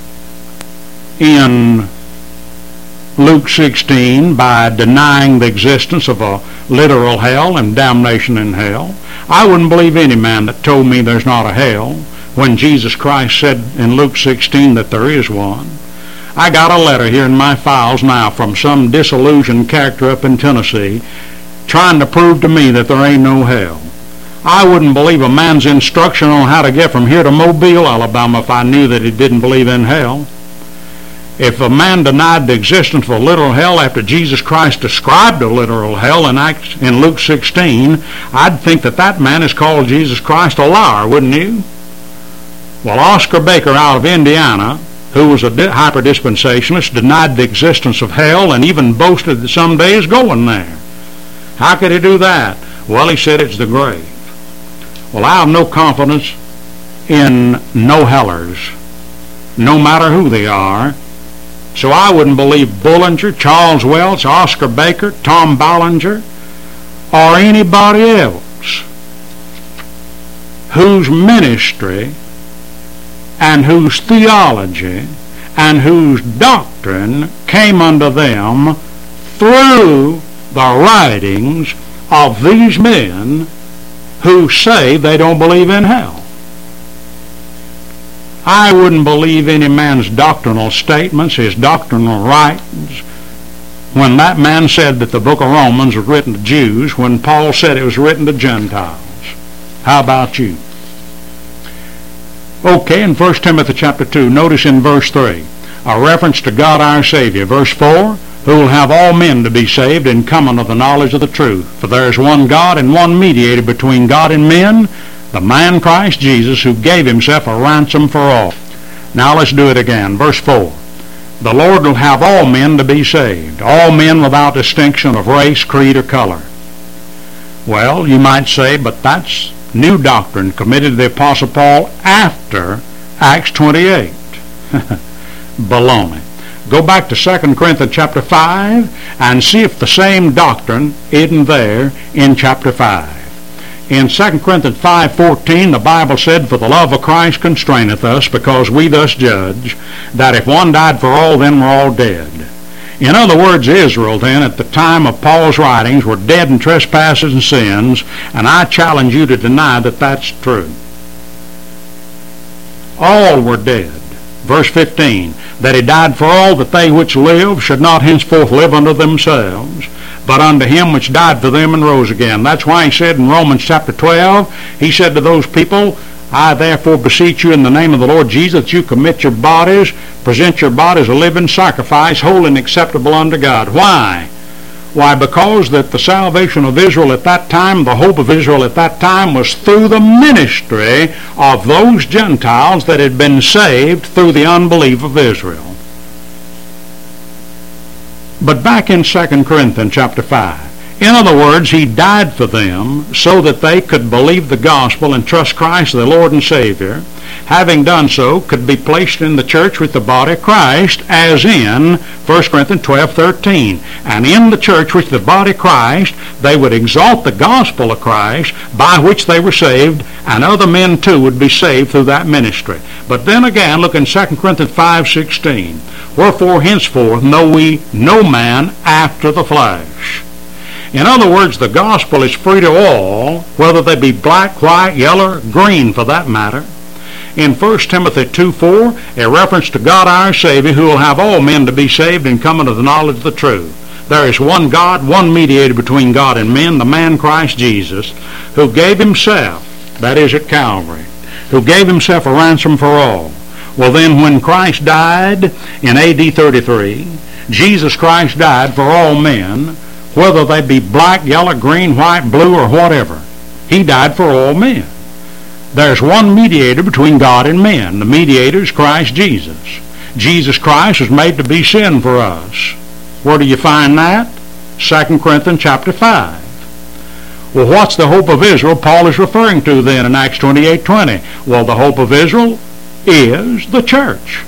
in Luke sixteen by denying the existence of a literal hell and damnation in hell. I wouldn't believe any man that told me there's not a hell when Jesus Christ said in Luke sixteen that there is one. I got a letter here in my files now from some disillusioned character up in Tennessee trying to prove to me that there ain't no hell. I wouldn't believe a man's instruction on how to get from here to Mobile, Alabama, if I knew that he didn't believe in hell. If a man denied the existence of a literal hell after Jesus Christ described a literal hell in Acts, in Luke sixteen, I'd think that that man is called Jesus Christ a liar, wouldn't you? Well, Oscar Baker out of Indiana, who was a hyper-dispensationalist, denied the existence of hell and even boasted that someday is going there. How could he do that? Well, he said it's the grave. Well, I have no confidence in no-hellers, no matter who they are. So I wouldn't believe Bullinger, Charles Welch, Oscar Baker, Tom Ballinger, or anybody else whose ministry and whose theology and whose doctrine came unto them through the writings of these men who say they don't believe in hell. I wouldn't believe any man's doctrinal statements, his doctrinal writings, when that man said that the book of Romans was written to Jews, when Paul said it was written to Gentiles. How about you? Okay, in First Timothy chapter two, notice in verse three, a reference to God our Savior. Verse four, who will have all men to be saved and come unto the knowledge of the truth. For there is one God and one mediator between God and men, the man Christ Jesus, who gave himself a ransom for all. Now let's do it again. Verse four. The Lord will have all men to be saved, all men without distinction of race, creed, or color. Well, you might say, but that's new doctrine committed to the Apostle Paul after Acts twenty-eight. Baloney. Go back to Second Corinthians chapter five and see if the same doctrine isn't there in chapter five. In Second Corinthians five fourteen, the Bible said, for the love of Christ constraineth us, because we thus judge, that if one died for all, then we're all dead. In other words, Israel then at the time of Paul's writings were dead in trespasses and sins, and I challenge you to deny that that's true. All were dead. Verse fifteen, that he died for all, that they which live should not henceforth live unto themselves, but unto him which died for them and rose again. That's why he said in Romans chapter twelve, he said to those people, I therefore beseech you in the name of the Lord Jesus that you commit your bodies, present your bodies a living sacrifice, holy and acceptable unto God. Why? Why, because that the salvation of Israel at that time, the hope of Israel at that time, was through the ministry of those Gentiles that had been saved through the unbelief of Israel. But back in Second Corinthians chapter five, in other words, he died for them so that they could believe the gospel and trust Christ their Lord and Savior. Having done so, could be placed in the church with the body of Christ, as in First Corinthians twelve thirteen. And in the church with the body of Christ, they would exalt the gospel of Christ, by which they were saved, and other men too would be saved through that ministry. But then again, look in Second Corinthians five sixteen. Wherefore henceforth know we no man after the flesh. In other words, the gospel is free to all, whether they be black, white, yellow, green for that matter. In First Timothy two four, a reference to God our Savior, who will have all men to be saved and come unto the knowledge of the truth. There is one God, one mediator between God and men, the man Christ Jesus, who gave himself, that is at Calvary, who gave himself a ransom for all. Well then, when Christ died in A D thirty-three, Jesus Christ died for all men, whether they be black, yellow, green, white, blue, or whatever. He died for all men. There's one mediator between God and men. The mediator is Christ Jesus. Jesus Christ was made to be sin for us. Where do you find that? Second Corinthians chapter five. Well, what's the hope of Israel Paul is referring to then in Acts twenty-eight twenty? Well, the hope of Israel is the church.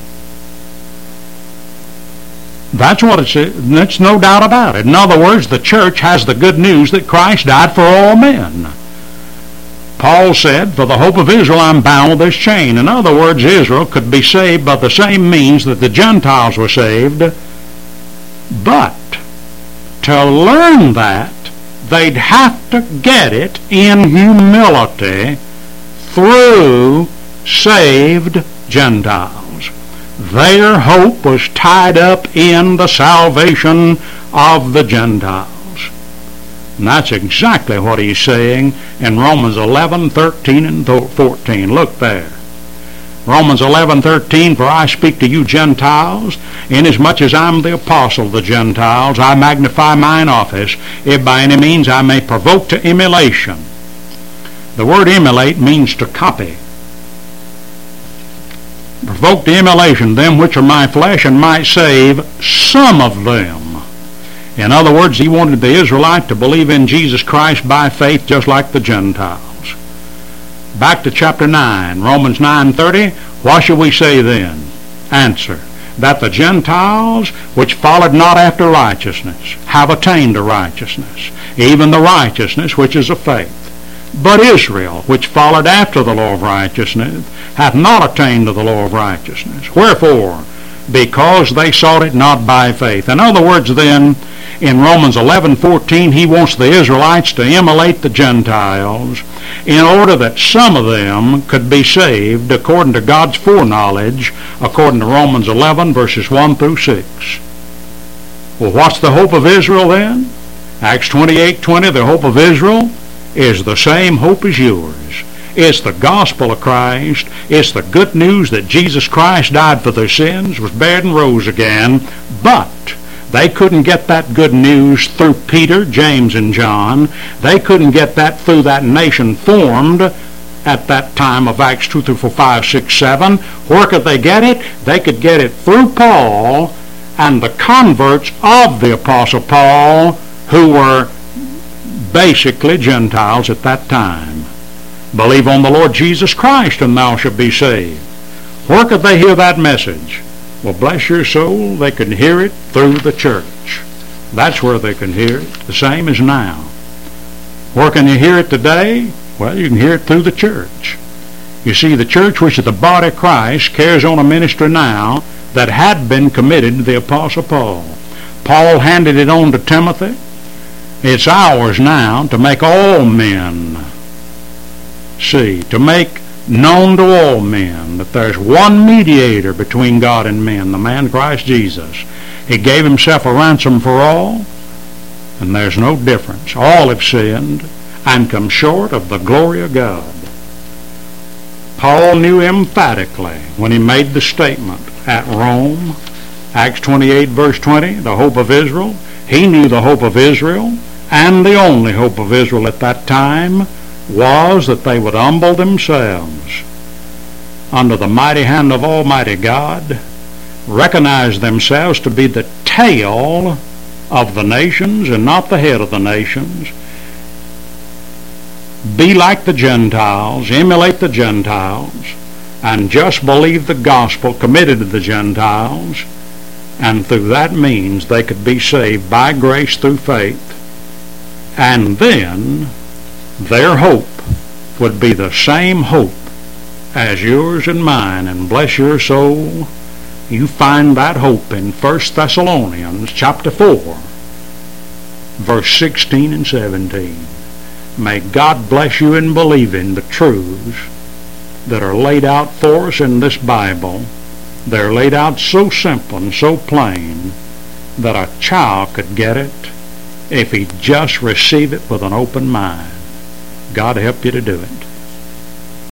That's what it's, there's no doubt about it. In other words, the church has the good news that Christ died for all men. Paul said, for the hope of Israel I'm bound with this chain. In other words, Israel could be saved by the same means that the Gentiles were saved, but to learn that, they'd have to get it in humility through saved Gentiles. Their hope was tied up in the salvation of the Gentiles. And that's exactly what he's saying in Romans eleven thirteen and fourteen. Look there. Romans eleven thirteen, for I speak to you Gentiles, inasmuch as I'm the apostle of the Gentiles, I magnify mine office, if by any means I may provoke to emulation. The word emulate means to copy. Provoke to emulation them which are my flesh, and might save some of them. In other words, he wanted the Israelite to believe in Jesus Christ by faith, just like the Gentiles. Back to chapter nine, Romans nine thirty. What shall we say then? Answer, that the Gentiles which followed not after righteousness have attained to righteousness, even the righteousness which is of faith. But Israel, which followed after the law of righteousness, hath not attained to the law of righteousness. Wherefore? Because they sought it not by faith. In other words then, in Romans eleven fourteen, he wants the Israelites to emulate the Gentiles in order that some of them could be saved according to God's foreknowledge, according to Romans eleven verses one through six. Well, what's the hope of Israel then? Acts twenty-eight twenty, the hope of Israel is the same hope as yours. It's the gospel of Christ. It's the good news that Jesus Christ died for their sins, was buried and rose again. But they couldn't get that good news through Peter, James, and John. They couldn't get that through that nation formed at that time of Acts two, three, four, five, six, seven. Where could they get it? They could get it through Paul and the converts of the Apostle Paul, who were basically Gentiles at that time. Believe on the Lord Jesus Christ and thou shalt be saved. Where could they hear that message? Well, bless your soul, they could hear it through the church. That's where they can hear it, the same as now. Where can you hear it today? Well, you can hear it through the church. You see, the church, which is the body of Christ, carries on a ministry now that had been committed to the Apostle Paul. Paul handed it on to Timothy. It's ours now to make all men see, to make known to all men that there's one mediator between God and men, the man Christ Jesus. He gave himself a ransom for all, and there's no difference. All have sinned and come short of the glory of God. Paul knew emphatically when he made the statement at Rome, Acts twenty-eight verse twenty, the hope of Israel. He knew the hope of Israel, and the only hope of Israel at that time was that they would humble themselves under the mighty hand of Almighty God, recognize themselves to be the tail of the nations and not the head of the nations, be like the Gentiles, emulate the Gentiles, and just believe the gospel committed to the Gentiles, and through that means they could be saved by grace through faith, and then their hope would be the same hope as yours and mine. And bless your soul, you find that hope in First Thessalonians chapter four, verse sixteen and seventeen. May God bless you in believing the truths that are laid out for us in this Bible. They're laid out so simple and so plain that a child could get it if he just receive it with an open mind. God help you to do it.